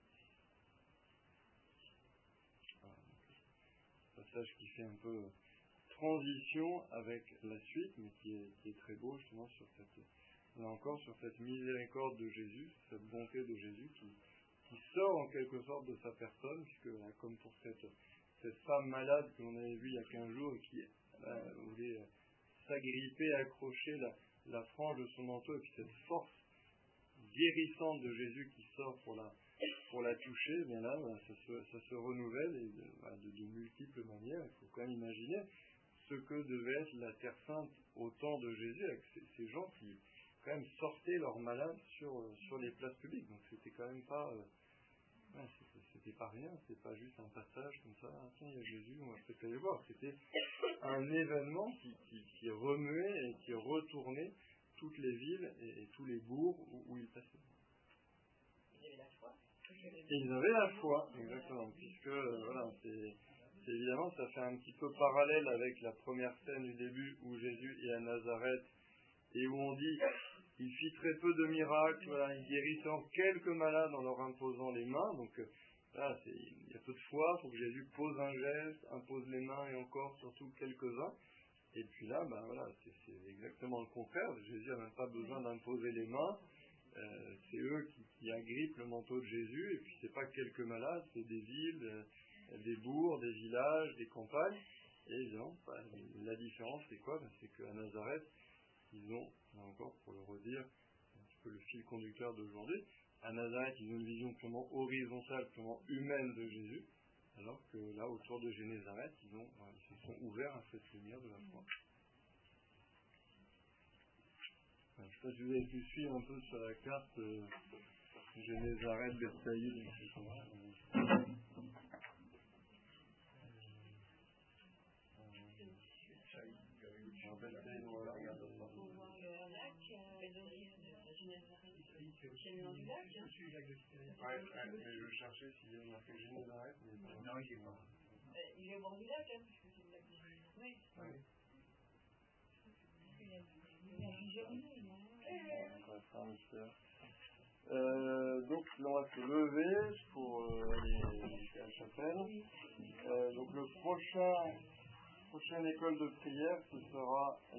Speaker 1: Voilà. Passage qui fait un peu transition avec la suite, mais qui est, qui est très beau justement sur cette, là encore, sur cette miséricorde de Jésus, cette bonté de Jésus qui, qui sort en quelque sorte de sa personne, puisque comme pour cette, cette femme malade que l'on avait vue il y a quinze jours et qui euh, voulait s'agripper, accrocher la, la frange de son manteau, et puis cette force guérissante de Jésus qui sort pour la, pour la toucher, bien là, ça se, ça se renouvelle et de, de, de multiples manières. Il faut quand même imaginer ce que devait être la Terre Sainte au temps de Jésus, avec ces, ces gens qui quand même sortaient leurs malades sur, sur les places publiques. Donc c'était quand même pas, euh, ouais, c'était, c'était pas rien, c'était pas juste un passage comme ça, ah, tiens, il y a Jésus, on va peut-être aller voir. C'était un événement qui, qui, qui remuait et qui retournait toutes les villes et, et tous les bourgs où, où ils passaient.
Speaker 2: Ils avaient la foi.
Speaker 1: Et ils avaient la foi, exactement, puisque euh, voilà, c'est, c'est évidemment, ça fait un petit peu parallèle avec la première scène du début où Jésus est à Nazareth et où on dit il fit très peu de miracles, voilà, il guérissant quelques malades en leur imposant les mains. Donc euh, là, c'est, il y a peu de foi, il faut que Jésus pose un geste, impose les mains et encore surtout quelques-uns. Et puis là, ben voilà, c'est, c'est exactement le contraire. Jésus n'a même pas besoin d'imposer les mains. Euh, c'est eux qui, qui agrippent le manteau de Jésus. Et puis c'est pas quelques malades, c'est des villes, euh, des bourgs, des villages, des campagnes. Et évidemment, ben, la différence c'est quoi? Ben, c'est qu'à Nazareth, ils ont, là encore pour le redire, un petit peu le fil conducteur d'aujourd'hui, à Nazareth, ils ont une vision purement horizontale, purement humaine de Jésus. Alors que là, autour de Génézareth, ils, ont, ils se sont ouverts à cette lumière de la foi. Je ne sais pas si vous avez pu suivre un peu sur la carte euh, Génézareth, Bethsaïde, et cetera. Alors, Bethsaïde, on va regarder ça.
Speaker 2: On voit le lac, Génézareth, c'est le nom du lac.
Speaker 1: Ouais, ouais, mais je cherchais s'il y avait marqué Génézareth, mais pas.
Speaker 4: Non, il est pas.
Speaker 2: Il est au bord du lac, hein, puisque c'est le lac de Génézareth. Oui.
Speaker 1: Ouais.
Speaker 2: Il y a plusieurs noms, hein.
Speaker 1: Euh, donc là on va se lever pour euh, aller à la chapelle. Euh, donc le prochain prochaine école de prière ce sera